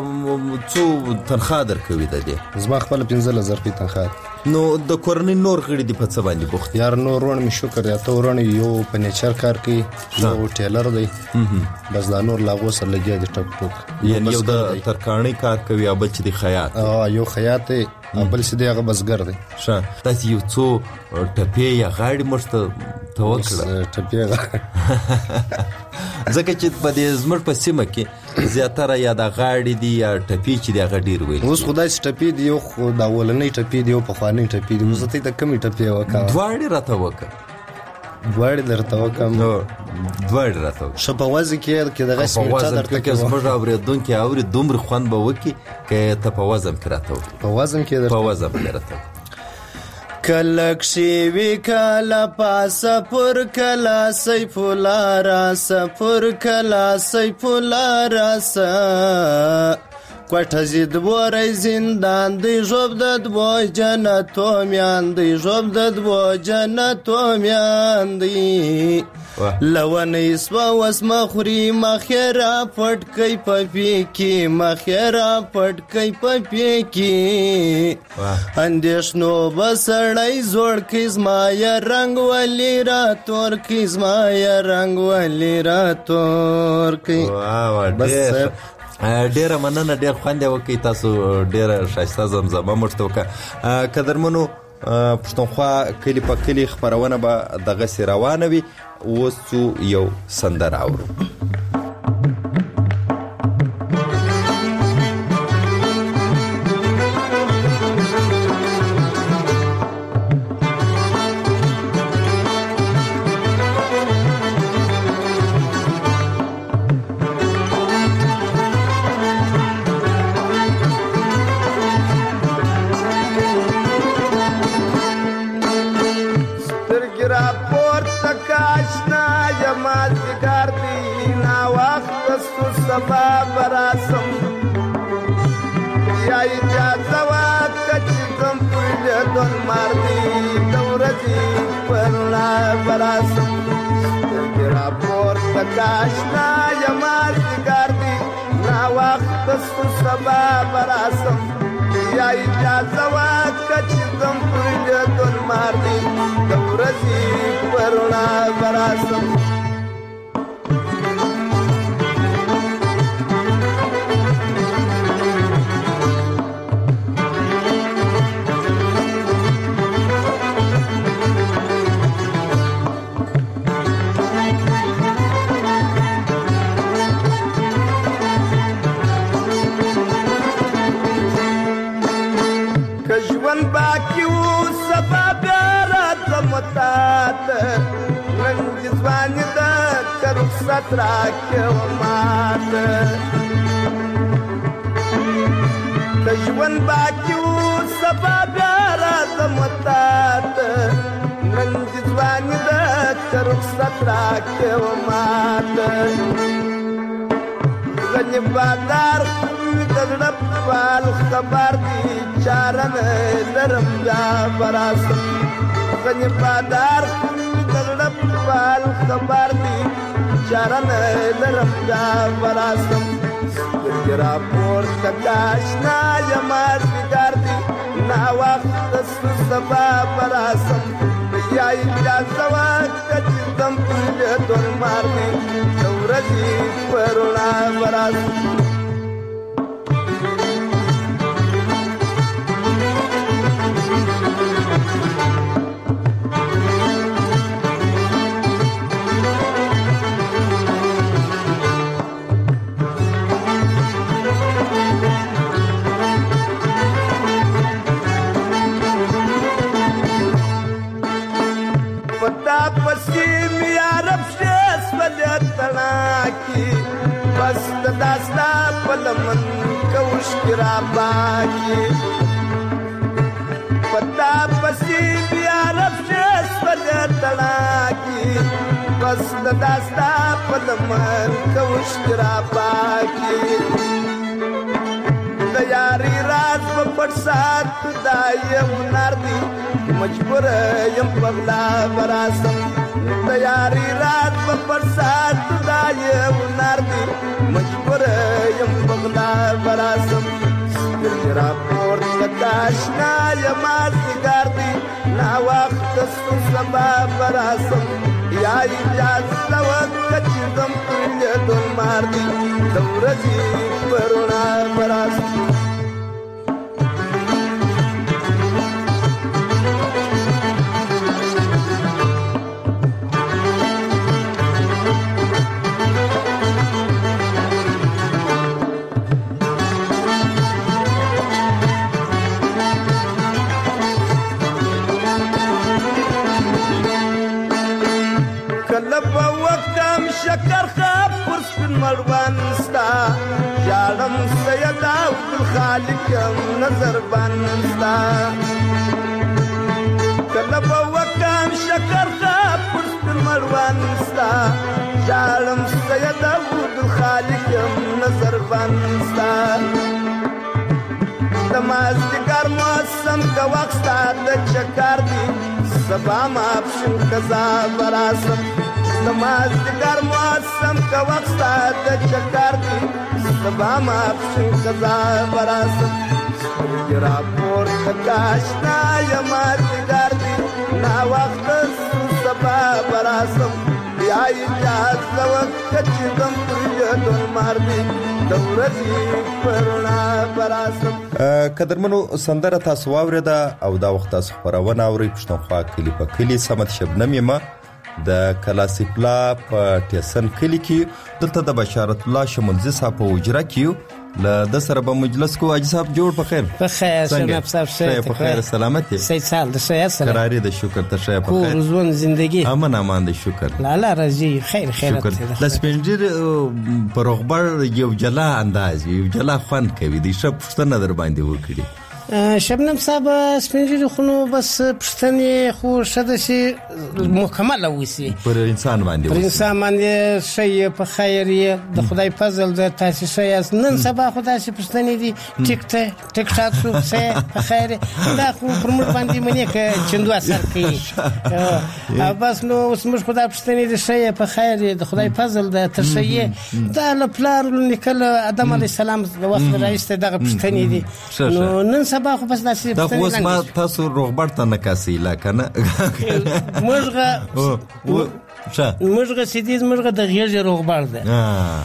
څو تنخواه درکوي د دې زما خپل پنځه هزار روپۍ تنخواه نو د کورنۍ نور غړي د پڅ باندې بوخت یار نور ورن می شکر یا ته ورن یو په نیچر کار کوي نو ټیلر دی بس دا نور لاغو سره لګي د ټک ټک یعنی یو د ترکاڼي کار کوي یا بچ دی خیاط اه یو خیاط بل څه دی هغه بسګر دی ښه تاسو یو څو ټپې یا غاړي مرسته توکل ټپې ځکه چې په دې زمر په سیمه کې زیاتره یا د غاړي دی یا ټپې چې دی غډیر وي اوس خدای ټپې دی یو خو دا ولنې ټپې دی په خوانې ټپې دی زه ته کمی ټپې وکړم دواړي راته وکړه دواړي درته وکم نو دواړي راته شپواز کې کې دغه سمټا درته کې زموږ اوریدون کې اوري دومره خوان به وکي کې ته په وزن کې راته وکړه په وزن کې درته په وزن کې راته کلکشی وی کلا پاس پر کلا سیف الراس پر کلا سیف الراس کوټه زید بورې زندان دی جوب د دو جنتو میان دی جوب د دو جنتو میان دی لونه اسوا وسما خوري مخيرا پټ کای پپی کی مخيرا پټ کای پپی کی اندیشنو بسړای زوړ کیزما یا رنگ ولی را تور کیزما یا رنگ ولی را تور کی بس ډیره مننه ډیر خوند وکي تاسو ډیره شایسته زمزمه مرسته وکړه قدرمنو پښتونخوا کلی په کلی خبرونه به دغه سیروانه وي اوس یو سندره اورو سترګې را پورته کاشنا یما ځګر دی ناو سبا براسم یا اجازه واکه چې ځم پر لیدون مار دي د ورځې پر رڼا براسم سترګې راپورته که اشنا یم مازدیګر دي ناوخته سو سبا براسم یا اجازه واکه چې ځم پر لیدون مار دي د ورځې پر رڼا براسم باقی و سبب راتم تات رنگ ځواني د رخصت راکې و مات د ژوند باقی و سبب راتم تات رنگ ځواني د رخصت راکې و مات غني بادار دغړ پال خبر دي چارن درم جا براسم غني بادار دغړ پال خبر دي چارن درم جا براسم ګرا پور تکاشنا یمار دګر دي نا وخت سبا براسم یا اجازه واکه چې دم په دون مار دي ورځي پرونه براسم بس داستا پلمن کوش کرا باکی پتا پسی بیا رفش پدتنا کی بس داستا پلمن کوش کرا باکی دیاری راز پپٹ سات دایم ناردی مجبور یم پغلا براسم دیاری رات پپٹ سات دایم ناردی مجبور یم پغلا براسم سترګې پورته کاشنا یم مازدیګر دي ناوخته سو سبا براسم یا اجازه وکړه چې ځم پر لیدون مار دي د ورځې په رڼا براسم شکر خاب پر سپن مروان ستا جالم سید عبد الخالق نظر بان ستا کلب وکام شکر خاب پر سپن مروان ستا جالم سید عبد الخالق نظر بان ستا دمازدګر موسم کا وخت ستا د چکر دی سبا ما پښن کزا براسم نمازدګر موسم کا وخت ستا د چکر دی سبا ما پښن کزا براسم ګرا پور تکاشنا یمازدګر دی نا وخت سبا براسم یا اجازه وکړه چې دم پر دون مار دی د ورځې پرنا براسم قدرمنو سندره تاسو واورېده او دا وخت تاسو خبرونه اورئ پښتونخوا کلی په کلی سمت شبنم یمه د کلاسیپلا په ټیسن کلی کې دلته د بشارت الله شمولزی صاحب په اجرا کې له د سره په مجلس کو اج صاحب جوړ په خیر په خیر جناب صاحب شه په خیر سلامتی سید سال د شه سلام قراری د شکر ته شه په خیر روزون زندگی امن امان د شکر لا لا رضی خیر خیرت د سپنجر په رغبر یو جلا انداز یو جلا خوان کوي د شپ پښتنه در باندې وکړي شبنم صاحب سپینږیري خو نو بس پښتنې خو شته شي مکمل وسی پر انسان باندې پر انسان باندې شي په خیر یې د خدای فضل د تاسو شي نن سبا خدای شي پښتنې دي ټیک ټاک ټیک ټاک سو څه په خیر دا خو پر موږ باندې منی ک چندو اثر کوي بس نو اوس موږ خدای پښتنې دي شي په خیر د خدای فضل د تر شي دا له پلار نکل ادم علی السلام د وخت رئیس دغه پښتنې دي نو نن سبا خو بس داسې دا خو ما تاسو روغبړ ته نکاسي لا کنه مرغه مرغه سیدیز مرغه د غیږ روغبړ ده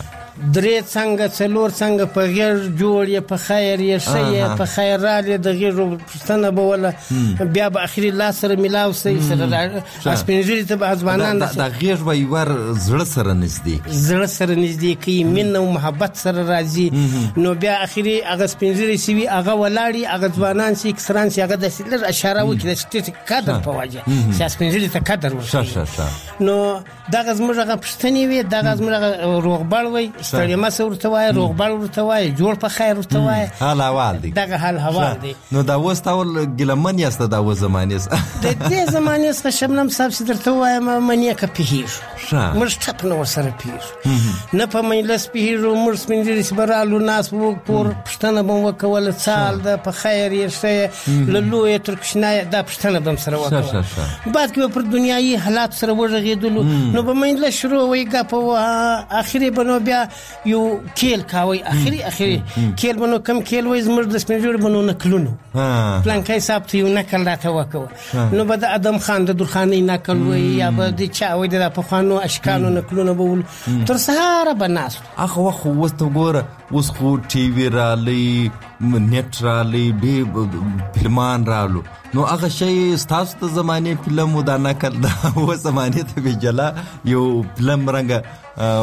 درې څنګه څلور څنګه په غیر جوړ یې په خیر یې شي په خیر را لې د غیر پښتنه بوله بیا به اخري لا سره ملاو سي سره اسپنجري ته به ځوانان د غیر به ور زړه سره نږدې زړه سره نږدې کی مين او محبت سره راځي نو بیا اخري هغه اسپنجري سی وی هغه ولاړی هغه ځوانان سي کسران سي هغه د سلر اشاره وکړي چې ټیټ قدر په واجه چې اسپنجري ته قدر ورکړي نو دغه زموږه پښتني وي دغه زموږه روغبړ وي ستړي ما ورته وای روغبړ ورته وای جوړ په خیر ورته وای حال حوال دی دغه حال حوال دی نو دا وستاول ګلمن یاست دا و زمانیس د دې زمانیس څخه شبنم صاحب سترته وای ما منی کا پیهیش مرش ټپ نو سره پیهیش نه په مجلس پیهیرو مرس منځري سبرالو ناس وو پور پښتنه بم وکول سال د په خیر یې شي لولو ترکشنای دا پښتنه بم سره وکول بعد کې پر دنیاي حالات سره ورغېدلو نو په مجلس شروع وای غپ اخري بنو بیا یو کېل کاوي اخري اخري کېل بنو کم کېل وای زمر د سپنجور بنو نکلونو پلان کای صاحب ته یو نکل راته وکړو نو بد ادم خان د درخاني نکل وای یا به چا وای د په خوانو اشکانو نکلونو بول تر سهار بناس اخو خو وست ګوره اوس خو ټي وي رالي نت رالي به فلمان رالو نو هغه شی ستاسو د زمانه فلم ودا نکل دا و زمانه ته به جلا یو فلم رنګ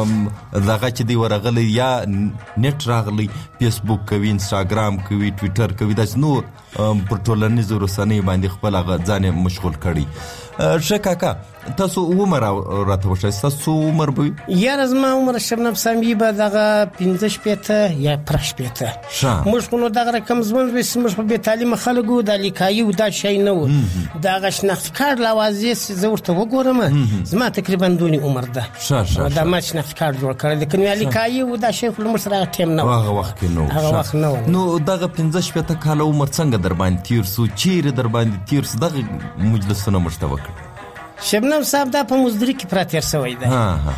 دغه چې دی ورغلی یا نت راغلی فیسبوک کوي انستاګرام کوي ټوئیټر کوي دا نو پر ټولنیزو رسنۍ باندې خپل هغه ځان مشغول کړي شکاکا تاسو عمر راته وشئ تاسو عمر به یا زما عمر شبنم سامي به دغه پنځه شپته یا پرش پته موږ خو نو دغه رقم زمون به موږ په تعلیم خلکو د لیکایو دا شي نه و دغه شناخت کارت لوازې زورته وګورم زما تقریبا دونی عمر ده دا ما شناخت کارت جوړ کړل د کنه لیکایو دا شي خو موږ سره ټیم نه هغه وخت کې نو هغه وخت نو نو دغه پنځه شپته کال عمر څنګه در باندې تیر سو چیرې در باندې تیر سو دغه مجلسونه مشتوک شبنم صاحب دا په مزدوري کې پراتیر شوی دی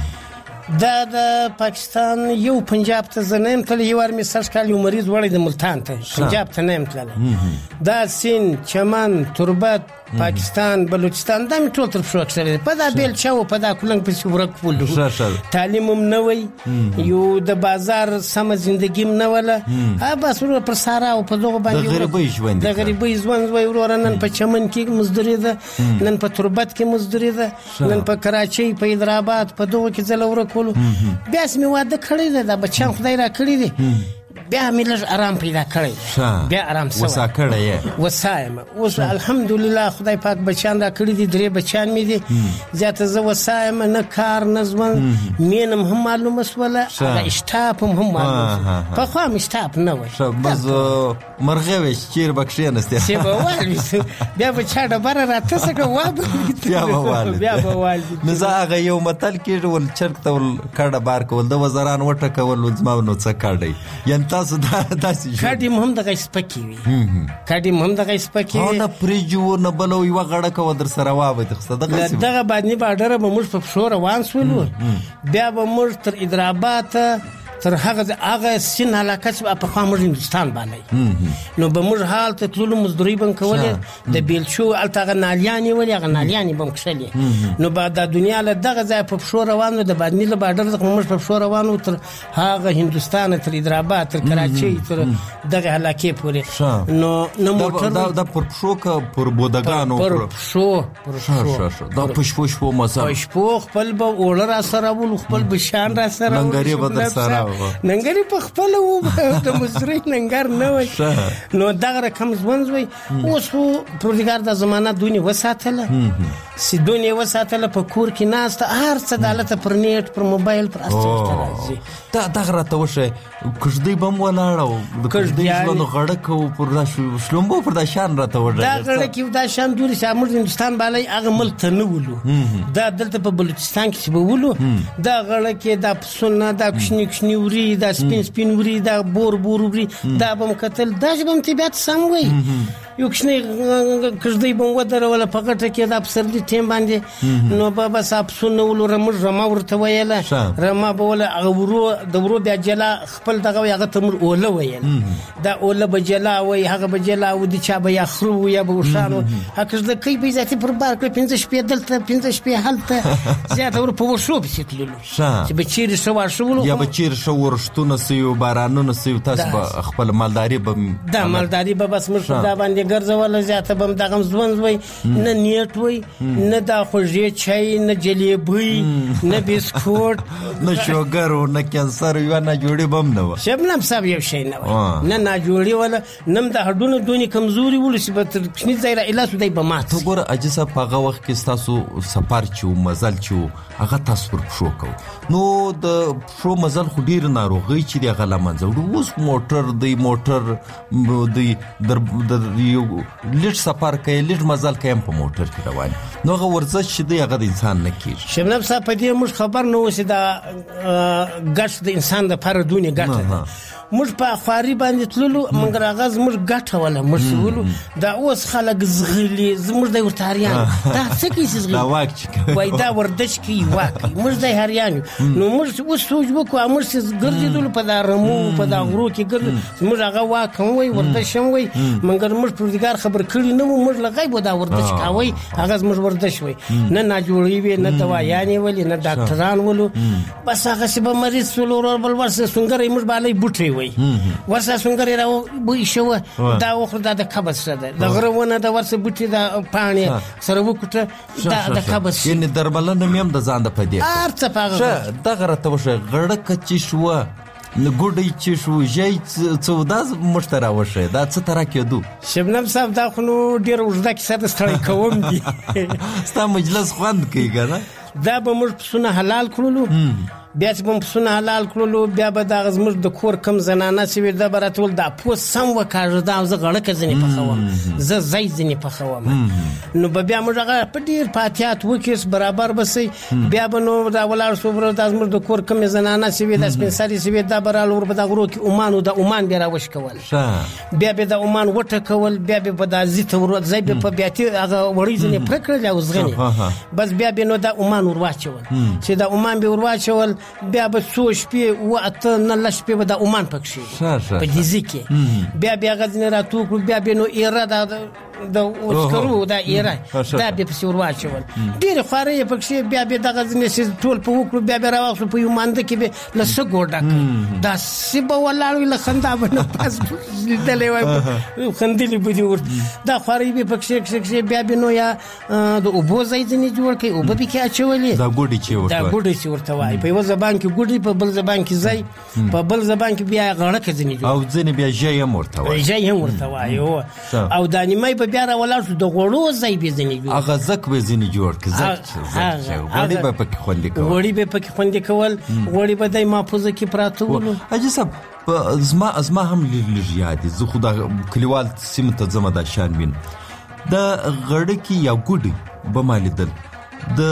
دا د پاکستان یو پنجاب ته زنیم تل یو ارمی سرش کال یو مریض وړي د ملتان ته پنجاب ته نیم تل دا سین چمن تربت پاکستان بلوچستان دا می ټول تر شو کړل په دا بیل چاو په دا کولنګ په ورک ولو تعلیم هم نه وي یو د بازار سم ژوندګیم نه ولا ها بس ور پر سارا او په دغه باندې د غریبۍ ژوند د غریبۍ ژوند وای ورور نن په چمن کې مزدوري ده نن په تربت کې مزدوري ده نن په کراچۍ په حیدرآباد په دغه کې زل ورک ولو بیا سمې واده کړی ده د بچان خدای را کړی دی بیا مې لږ آرام پیدا کړی بیا آرام سو وسا کړی وسایم اوس الحمدلله خدای پاک بچان را کړی دي درې بچان مې دي زیاته زه وسایم نه کار نه ځوان مینم هم معلومه سوله هغه اشتاپ هم معلومه په خوا مشتاپ نه وای بس مرغه وش چیر بکشي نسته سی به والي بیا به چا ډبره راته سکه واب بیا به والي بیا به والي نو زه هغه یو متل کې ول چرک ته ول کډه بار کول د وزران وټه کول زما نو څه کړی ین تاسو دا داسې کډی هم د سپکی وي کډی هم د سپکی وي نه پریجو نه بلو یو غړه کو در سره وابه تخصه دغه دغه باندې باډر به موږ په شور روان سولو بیا به موږ تر حیدرآباد تر هغه هغه سین علاقه چې په خامر هندستان باندې نو به موږ حال ته ټول مزدوري بن کولې د بیلچو الټغه نالیانی ولې هغه نالیانی بم کښلې نو بعد د دنیا له دغه ځای په شور روانو د باندې له باډر د موږ په شور روانو تر هغه هندستان تر حیدرآباد تر کراچۍ تر دغه علاقې پورې نو نو موټر د پر شوکه پر بودګانو پر شو پر شو دا پښپوش په مزه پښپو خپل به اور را سره ول خپل بشان را سره لنګری بدر سره ننګر په خپل و د مصری ننګر نه وای نو دغه رقم ځوند وای اوس پروردګار د زمانہ دونی وساتله سي دونی وساتله په کور کې ناست هر څه دالته پر نیټ پر موبایل پر استل راځي دا دغه راته وشه کښدی بم ولاړو د کښدی ژوند غړکو پر شلمبو پر د شان راته وړه دا غړکې دا شان جوړ شي امر هندستان باندې هغه ملک ته نه ولو دا دلته په بلوچستان کې به ولو دا غړکې دا پسونه دا کښنی کښنی وري دا سپین سپین وري دا بور بور وري دا بم قتل دا بم طبيعت سم وي یو کښنی کښدی بم ودر ولا پکټه کې دا پسرلی ټیم باندې نو بابا صاحب سونه ولو رمر رما ورته ویله رما به ولا غورو د ورو بیا جلا خپل دغه هغه تمر اوله ویل دا اوله بجلا وي هغه بجلا و دي چا به یخرو یا به وشانو هغه د کی به ذاتي پر بار کې پنځه شپې دلته پنځه شپې حالت زیاته ور په وشو به ستللو چې به چیرې شو شو یا به چیرې شو ورشتونه سيو بارانونه سيو تاسو به خپل مالداري به دا مالداري به بس مرشد دا باندې ګرځول زیاته بم دغه ځوند وي نه نیټ وي نه دا خوږی چای نه جلیبي نه بسکوټ نه شوګر نه کانسر یو نه جوړي بم نه شبنم صاحب یو شي نه نه نه جوړي ولا نم د هډونو دونی کمزوري ولسی به تر پښنی ځای را اله سودای به مات تو ګور اجازه پاغه وخت کې تاسو سفر چو مزل چو هغه تاسو پر شو کو نو د شو مزل خو ډیر ناروغي چې د غلا منځو اوس موټر دی موټر دی در یو لټ سفر کوي لټ مزل کوي په موټر کې روان نو هغه ورزش چې دی هغه د انسان نه کیږي شبنم صاحب په دې موږ خبر نه وسی دا ګټ د انسان د پر دونی ګټه موږ په خواري باندې تللو موږ راغز موږ ګټه ولا موږ سولو دا اوس خلک زغلي زموږ د ورتاریان دا څه کیسه زغلي دا واک وای دا وردش کی واک موږ د هریان نو موږ اوس سوچ وکړو موږ ګرځیدل په دا رمو په دا غرو کې ګرځ موږ هغه واک وای وردش وای موږ موږ پروردګار خبر کړی نو موږ لغای بو دا وردش کاوي هغه موږ وردش وای نه نه جوړی وي نه دوايانې ولې نه ډاکټران ولو بس هغه سبا مریض سولور بل ورسه څنګه موږ باندې بوټي ورسه څنګه راو بو شو دا وخت د قبض سره د غرونه د ورسه بوټي د پانی سره وکټه د قبض یعنی درملنه میم د ځان د پدې ارڅ پاغه دغه راته وشه غړک چې شو ګوډی چې شو جای څوداز مشترا وشه دا څه تر کېدو شبنم صاحب دا خو ډیر وژدا کې سره ستړی کوم دي ستا مجلس خوند کوي کنه دا به موږ پسونه حلال کړلو بیا چې په پسونه حلال کړلو بیا به دا غزمر د کور کم زنانه چې د براتول دا پوس سم وکړه دا ز غړکه ځنی په خوم ز زای ځنی په خوم نو بیا موږ هغه په ډیر پاتیات وکیس برابر بسې بیا به نو دا ولار سو بر د ازمر د کور کم زنانه چې د سپنساري چې دا برال ور په دا غرو کې اومانو د اومان بیا راوښ کول بیا به د اومان وټه کول بیا به د ازیت ور زای په بیا تی هغه وړي ځنی پر کړل او زغنی بس بیا به نو د اومان ور واچول چې د اومان به ور واچول بیا به څو شپې و اته نه لږ شپې به د عمان پکښې په دیزي کې بیا بیا غځنه راتو بیا به نو ایره د د اوسکرو دا ایره دا به په سور واچول ډیر خوارې پکښې بیا به د غځنه ټول په وکړو بیا به راوښو په یو مانده کې به لسه ګوډک دا سبا ولاړ له خندا باندې پاس دلې وای خندلې بده ور دا خوارې به پکښې پکښې بیا به نو یا د اوبو ځای ځنی جوړ کړي او به کې اچولې دا ګوډي چې ورته دا ګوډي چې ورته وای په یو زبان کې ګوډي په بل زبان کې ځای په بل زبان کې بیا غړکه ځنی جوړ او ځنی بیا ژای هم ورته وای ژای هم ورته وای او د نیمه په بیا راولار شو د غوړو ځای به ځنی جوړ هغه زک به ځنی جوړ کې زک غوړي به پکې خوندې کول غوړي به پکې خوندې کول غوړي به دای محفوظه کې پراته ول اجي صاحب ازما ازما هم لږ یاد زه خو د کلیوال سیمه ته زما د شان وین د غړکی یا ګوډي به مالیدل د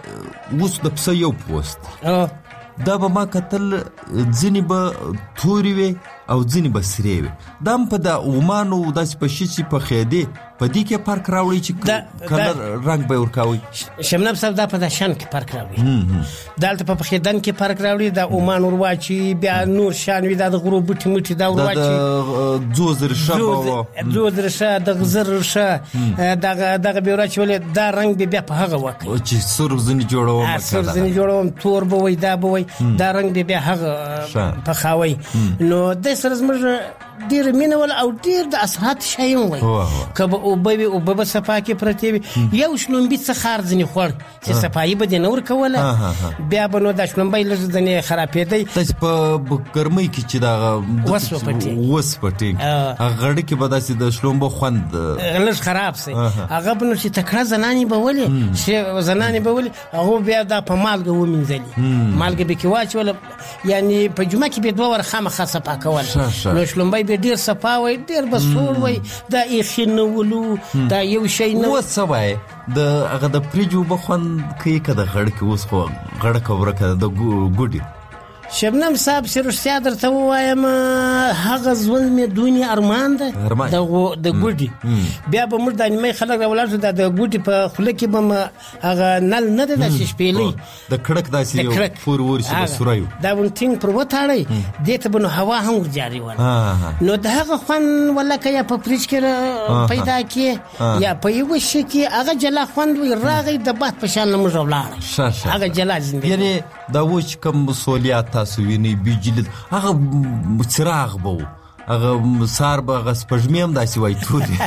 وس د پس یو پوسټ دا به ما کتل ځنی به توري وي او ځنی به سری وي دم په د اومانو د سپشيسي په خېده په دې کې فرق راوړي چې کلر رنگ به ورکاوي شمنب صاحب دا په د شان کې فرق راوړي دالته په خېدن کې فرق راوړي د اومان ورواچي بیا نور شان وي د غرو بټي مټي دا ورواچي د زوزر شابه زوزر شابه د غزر شابه دغه دغه به ورواچي ولې دا رنگ به بیا په هغه وکړي چې سر ځنی جوړوم سر ځنی جوړوم تور به وي دا به وي دا رنگ به بیا هغه په خاوي نو د سره زموږ ډېر مینه ول او ډېر د اثرات شایم وای کبه او به او به صفا کې پرتی وي یو شلومبي څه خار ځنی خور چې صفایي به نه ور کوله بیا به نو د شلومبي لږ ځنی خرابېدی تاسو په ګرمۍ کې چې دا وس پټي وس پټي هغه کې به داسې د شلومبو خوند لږ خراب سي هغه به نو چې تکړه زنانی به ولي چې زنانی به ولي هغه بیا د په مالګه ومنځلي مالګه به کې واچول یعنی په جمعه کې به دوه ور خامخا صفا کول نو شلومبي به ډیر صفا وای ډیر بسور وای دا یخینولو دا یو شی نه وسوي د هغه د پریجو بخون کې کده غړ کې اوس خو غړ کور کده د ګوډي شبنم صاحب سرشتیا درته وایم هغه ژوند مې دونی ارمان ده د د ګوډي بیا به موږ د نیمه خلک راولار د د ګوډي په خله کې به هغه نل نه ده د شپېلې د کړک داسې فور ورسې بسورایو دا ونټینګ پر وټاړي دته بنو هوا هم ورجاري ولا نو دا هغه خون ولکه یا په پریچ کې پیدا کی یا په یو شي کې هغه جلا خوند وي راغی د بات په شان موږ ولاړ هغه جلا زندګي یعنی دا وچ کم سولیات تاسو ویني بجلی هغه څراغ بو هغه سار به غسپجمې هم داسې وای توري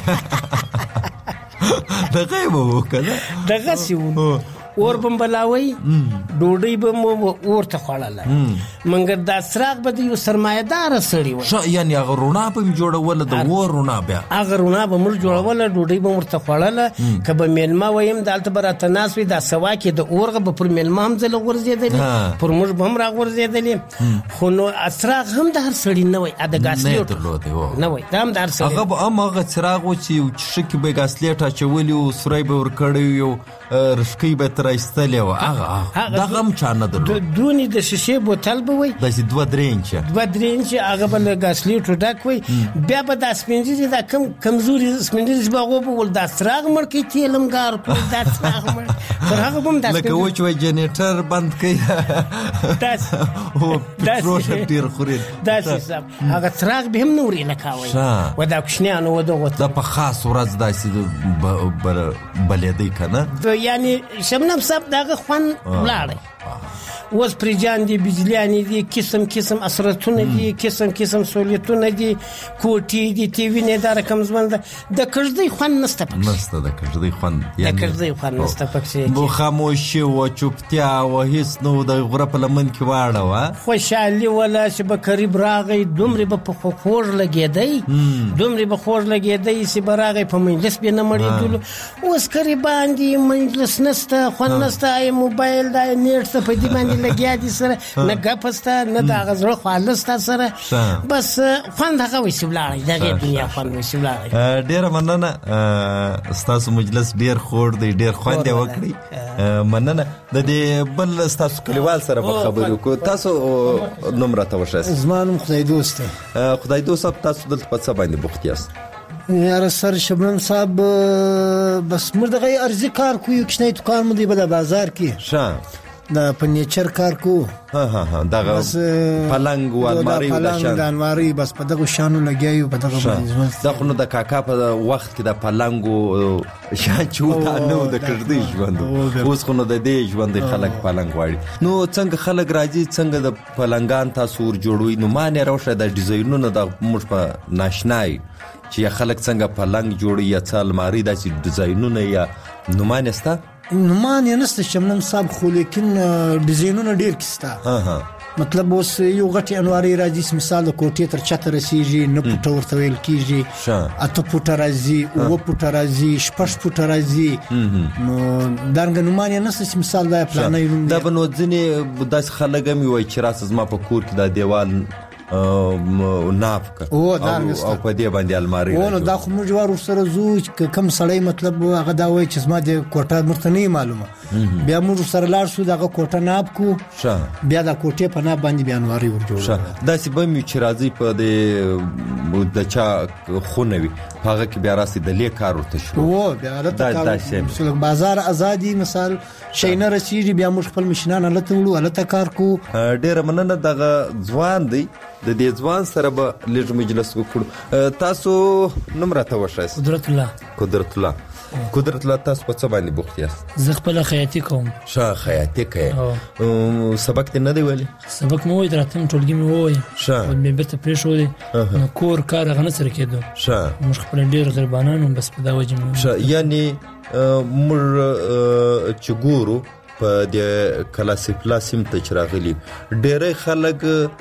دغه به وکړه دغه سیو اور بم بلاوي ډوډۍ بم ورته خړاله منګر دا سراغ به یو سرمایدار سړی و شو یعنی هغه رونا په جوړول د ور رونا بیا هغه رونا به مر جوړول ډوډۍ به ورته خړاله کبه میلما ویم دالته برات ناس وي دا سوا کې د اورغه به پر میلما هم زل ورزيدل پر مر به هم را ورزيدل خو نو اسراغ هم د هر سړی نه وي د غاسلیټ نه وي دا هم د هر سړی هغه به هغه سراغ و چې شکی به غاسلیټ اچولي او سورای به ور کړی یو رشکی به تر استلې و هغه دا غم چانه درو دونی د شیشه بوتل به وي د دوه درینچ دوه درینچ هغه بل غاسلیټ ډک وي بیا به د سپینځي دا کم کمزوري سپینځي به غو په ول د سراغ مرکې تیلمګار کو د سراغ مر پر هغه بم د لکه و چې جنریټر بند کړي تاس او پروش ډیر خوري دا څه هغه سراغ به هم نوري لکاوي و دا کوشنیانو و دغه د په خاص ورځ داسې بلېدی کنه یعنی شبنم صاحب داغه خوان ولاړی اوس پرجان دي بجلیانی دي قسم قسم اثراتونه دي قسم قسم سہولتونه دي کوټي دي ټي وی نه دا رقم زمند د کړدی خوان نسته پکې نسته د کړدی خوان یعنی د کړدی خوان نسته پکې بو خاموشي او چوپتیا او هیڅ نو د غره په لمن کې واړه وا خوشالي ولا چې به قریب راغی دومره به په خور لګیدای دومره به خور لګیدای چې براغه په مجلس به نه مړیدل اوس قریبان دي مجلس نسته خوان نسته ای موبایل دا نیټ ته په دې باندې لګیا دي سره نه غپستا نه دا غزړه خالصتا سره بس خوند هغه وسیبلاړي دغه دنیا خوند وسیبلاړي ډیر مننه ستاسو مجلس ډیر خور دی ډیر خوند وکړي مننه د دې بل ستاسو کلیوال سره په خبرو کو تاسو نمبر تاسو زمانم خدای دوست خدای دوست تاسو دلته په څه باندې بوخت یاست یاره سر شبنم صاحب بس مرده ارزی کار کوي کښنه دکان مو دی په بازار کې شه دا فرنیچر کار کو ها ها ها دغه پلنګ او الماری د شان د الماری بس په دغه شانو لګیایو په دغه باندې دا خو نو د کاکا په وخت کې د پلنګ او شان چوتا نو د کړدی ژوند اوس خو نو د دې ژوند خلک پلنګ واړي نو څنګه خلک راځي څنګه د پلنګان تاسو ور جوړوي نو معنی راوشه د ډیزاینونو د موږ په ناشنای چې خلک څنګه پلنګ جوړي یا څه الماری داسې ډیزاینونه یا نمونه ستا نمونه نسته شمنم صاحب خو لیکن ډیزاینونه ډیر کیستا ها ها مطلب اوس یو غټي انواري راځي مثال د کوټې تر چتر رسیږي نه پټ ورته ویل کیږي اته پټ راځي او پټ راځي شپږ پټ راځي نو دانګ نمونه نسته مثال دا پلان دا بنو ځنی داس خلګم وي چې راس زما په کور کې د دیوال نافک او دا او په دې باندې الماری او نو دا خو موږ ور سره زو کم سړی مطلب هغه دا وای چې زما د کوټه مرته نه معلومه بیا موږ سره لاړ شو دغه کوټه ناب کو بیا دا کوټه په ناب باندې بیان واری ور جوړ دا سی به می چې راځي په دې د چا خونوي هغه کې بیا راسي د لیک کار ورته شو او بیا راته بازار ازادي مثال شینه رسیږي بیا موږ خپل مشنان لته وړو الته کار کو ډیر مننه دغه ځوان دی د دې ځوان سره به لږ مجلس وکړو تاسو نمبر ته وښایست قدرت الله قدرت الله قدرت الله تاسو په څه باندې بوخت یاست؟ زه خپل خیاطي کوم. ښه خیاطي کوي. سبق ته نه دی ویلي؟ سبق مو وای دراتم ټولګي مو وای. ښه مې به ته پرېښودې نو کور کار هغه نه سره کېدو. ښه موږ خپل ډېر غریبانان بس په دا وجه مو. ښه یعنی موږ چې ګورو په د کلاسیک لاسیم ته چراغلی ډېر خلک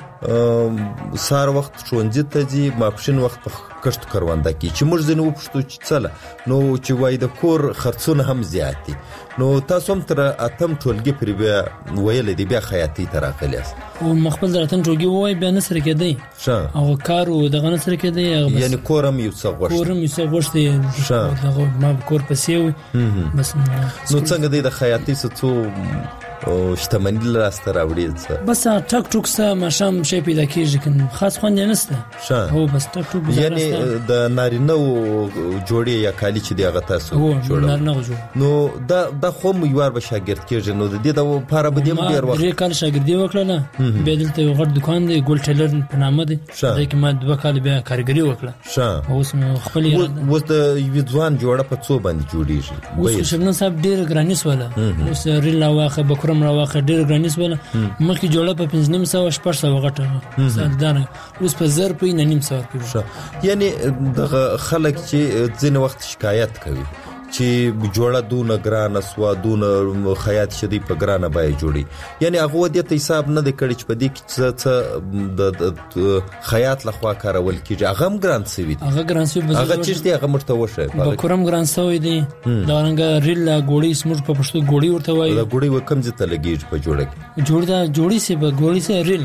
سار وخت ښوونځي ته ځي ماپښین وخت په کښت کروانده کې چې موږ ځنه وپوښتو چې څه نو چې وای د کور خرڅونه هم زیات دي نو تاسو هم تر اتم ټولګي پرې بیا ویل دي بیا خیاطي ته راغلی یاست او مخبل در اتم ټولګي وای بیا نه سره کېدی او کار او دغه نه سره کېدی یعنی کور هم یو څه غوښتي کور هم یو څه غوښتي دغه ما کور پسې وي بس نو څنګه دی د خیاطي څه څو او شتمنی لاسته راوړي بس ټک ټوک سه ماشام شي پیدا کیږي کنه خاص خوند نه نسته هو بس ټک ټوک یعنی د نارینه جوړي یا کالی چې دی هغه تاسو جوړ نو دا د خو یوار به شاګرد کېږي نو د دې د لپاره به دیم ډیر وخت درې کال شاګردي وکړه به دلته یو غټ دکان دی ګول ټیلر په نامه دی دا کې ما دوه کال بیا کارګری وکړه اوس خپل اوس د یو ځوان جوړه په څو باندې جوړیږي اوس شبنم صاحب ډیر ګرانیس ولا اوس ریل واخه بکرم راواخه ډیر ګرانیس ولا مخکې جوړه په پنځه نیم سو شپږ سو غټه سردانه اوس په زر په نیم سو کې یعنی د خلک چې ځین وخت شکایت کوي چې جوړه دونه ګرانه سوا دونه خیاط شدي په ګرانه بای جوړي یعنی هغه د ته حساب نه د کړي چې په دې کې څه د خیاط لخوا کارول کیږي هغه هم ګران سوي هغه ګران سوي هغه چې دې هغه مرته وشه په کوم ګران سوي دي دا رنګ ریل ګوړی سمج په پښتو ګوړی ورته وایي دا ګوړی وکم ځته لګیږي په جوړه کې جوړ دا جوړی سي په ګوړی سي ریل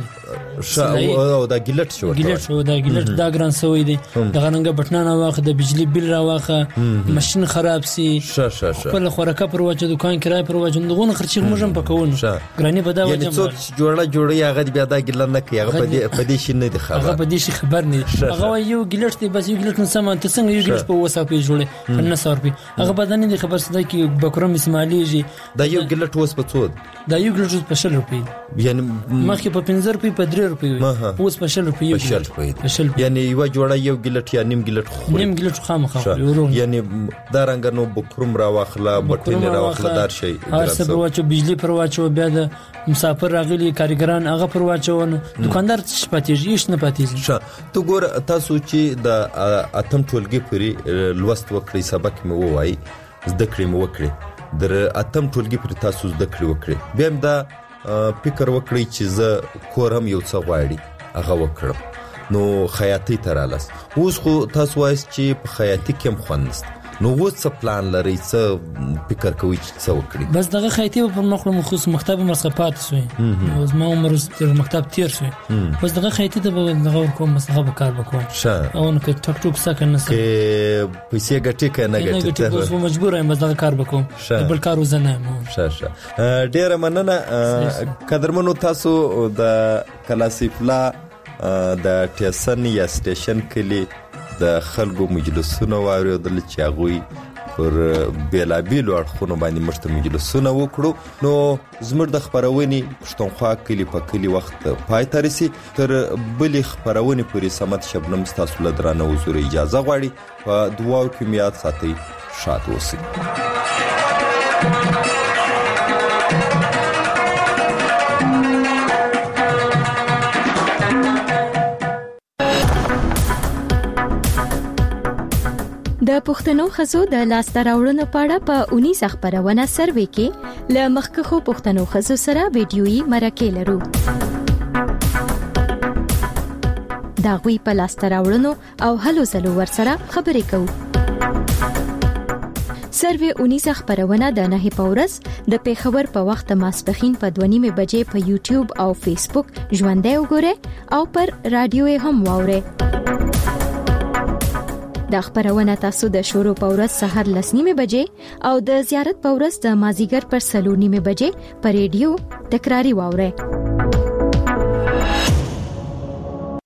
او دا ګلټ شو ګلټ شو دا ګلټ دا ګران سوي دي دا رنګ بټنانه واخه د بجلی بل راواخه ماشين خراب سي شه شه شه خپل خوراکه پر وجه دکان کرای پر وجه دغه خرچې موږ هم پکون ګرانی په دا وجه یعنی څوک جوړه جوړي هغه بیا دا ګل نه کوي هغه په دې په دې شي نه دی خبر هغه په دې شي خبر نه هغه یو ګلټ دی بس یو ګلټ سم ته څنګه یو ګلټ په وسه په جوړه نه سر په هغه بدن دي خبر ستای کی بکرم اسماعیلی دا یو ګلټ وس په څو دا یو ګلټ په شل روپی یعنی مخکې په پنځه روپی په درې روپی اوس په شل روپی په شل یعنی یو جوړه یو ګلټ یا نیم ګلټ خو نیم ګلټ خامخ یعنی دا رنګ نو بکرم راواخله بټین راواخله دار شي هر څه په واچو بجلی پر واچو بیا د مسافر راغلي کارګران هغه پر واچو دکاندار شپاتیږي هیڅ نه پاتېږي تو ګور تاسو چې د اتم ټولګي پرې لوست وکړي سبق مې وایي زده کړې مې وکړي در اتم ټولګي پرې تاسو زده کړې وکړي بیا دا فکر وکړي چې زه کورم یو څه غواړي هغه وکړم نو خیاطي تراله اوس خو تاسو وایي چې په خیاطي کې هم خوند نو وڅ پلان لري څه فکر کوي څه وکړي بس دغه خیاطي په مخلو مخصوص مکتب مسقفات سوی اوس ما عمر تر مکتب تیر سوی بس دغه خیاطي ته دغه کوم مسقفه کار وکوم او نو که ټک ټک سکه نه کې پیسې ګټي کنه ګټي ته اوس مجبور یم بس دغه کار وکوم بل کار وزنه شه شه ډیر مننه قدرمنو تاسو د کلاسیفلا د ټیسن یا سټیشن کلی د خلکو مجلسونه واوریدل چې هغه پر بیلابیلو اړخونو باندې مشته مجلسونه وکړو نو زموږ د خبرونې پښتونخوا کلی په کلی وخت پای ته رسي تر بلې خبرونې پورې سمت شبنم تاسو له درانه حضور اجازه غواړي په دعاو کې میاد ساتي شاد اوسئ د پښتنو خزو د لاسته راوړنو په اړه په اونیس خبرونه سروې کې ل مخکخو پښتنو خزو سره ویډیويي مرکه لرو دا غوي په لاسته راوړنو او هلو زلو ور سره خبرې کوو سروې اونیس خبرونه د نه پورس د پیښور په وخت ماسپخین په دونیمه بجې په یوټیوب او فیسبوک ژوندې وګوره او پر رادیو هم واوره د خبرونه تاسو د شروع په ورځ سحر لسنیمه بجې او د زیارت په ورځ د مازیګر پر سلور نیمه بجې په ریډیو تکراری واوره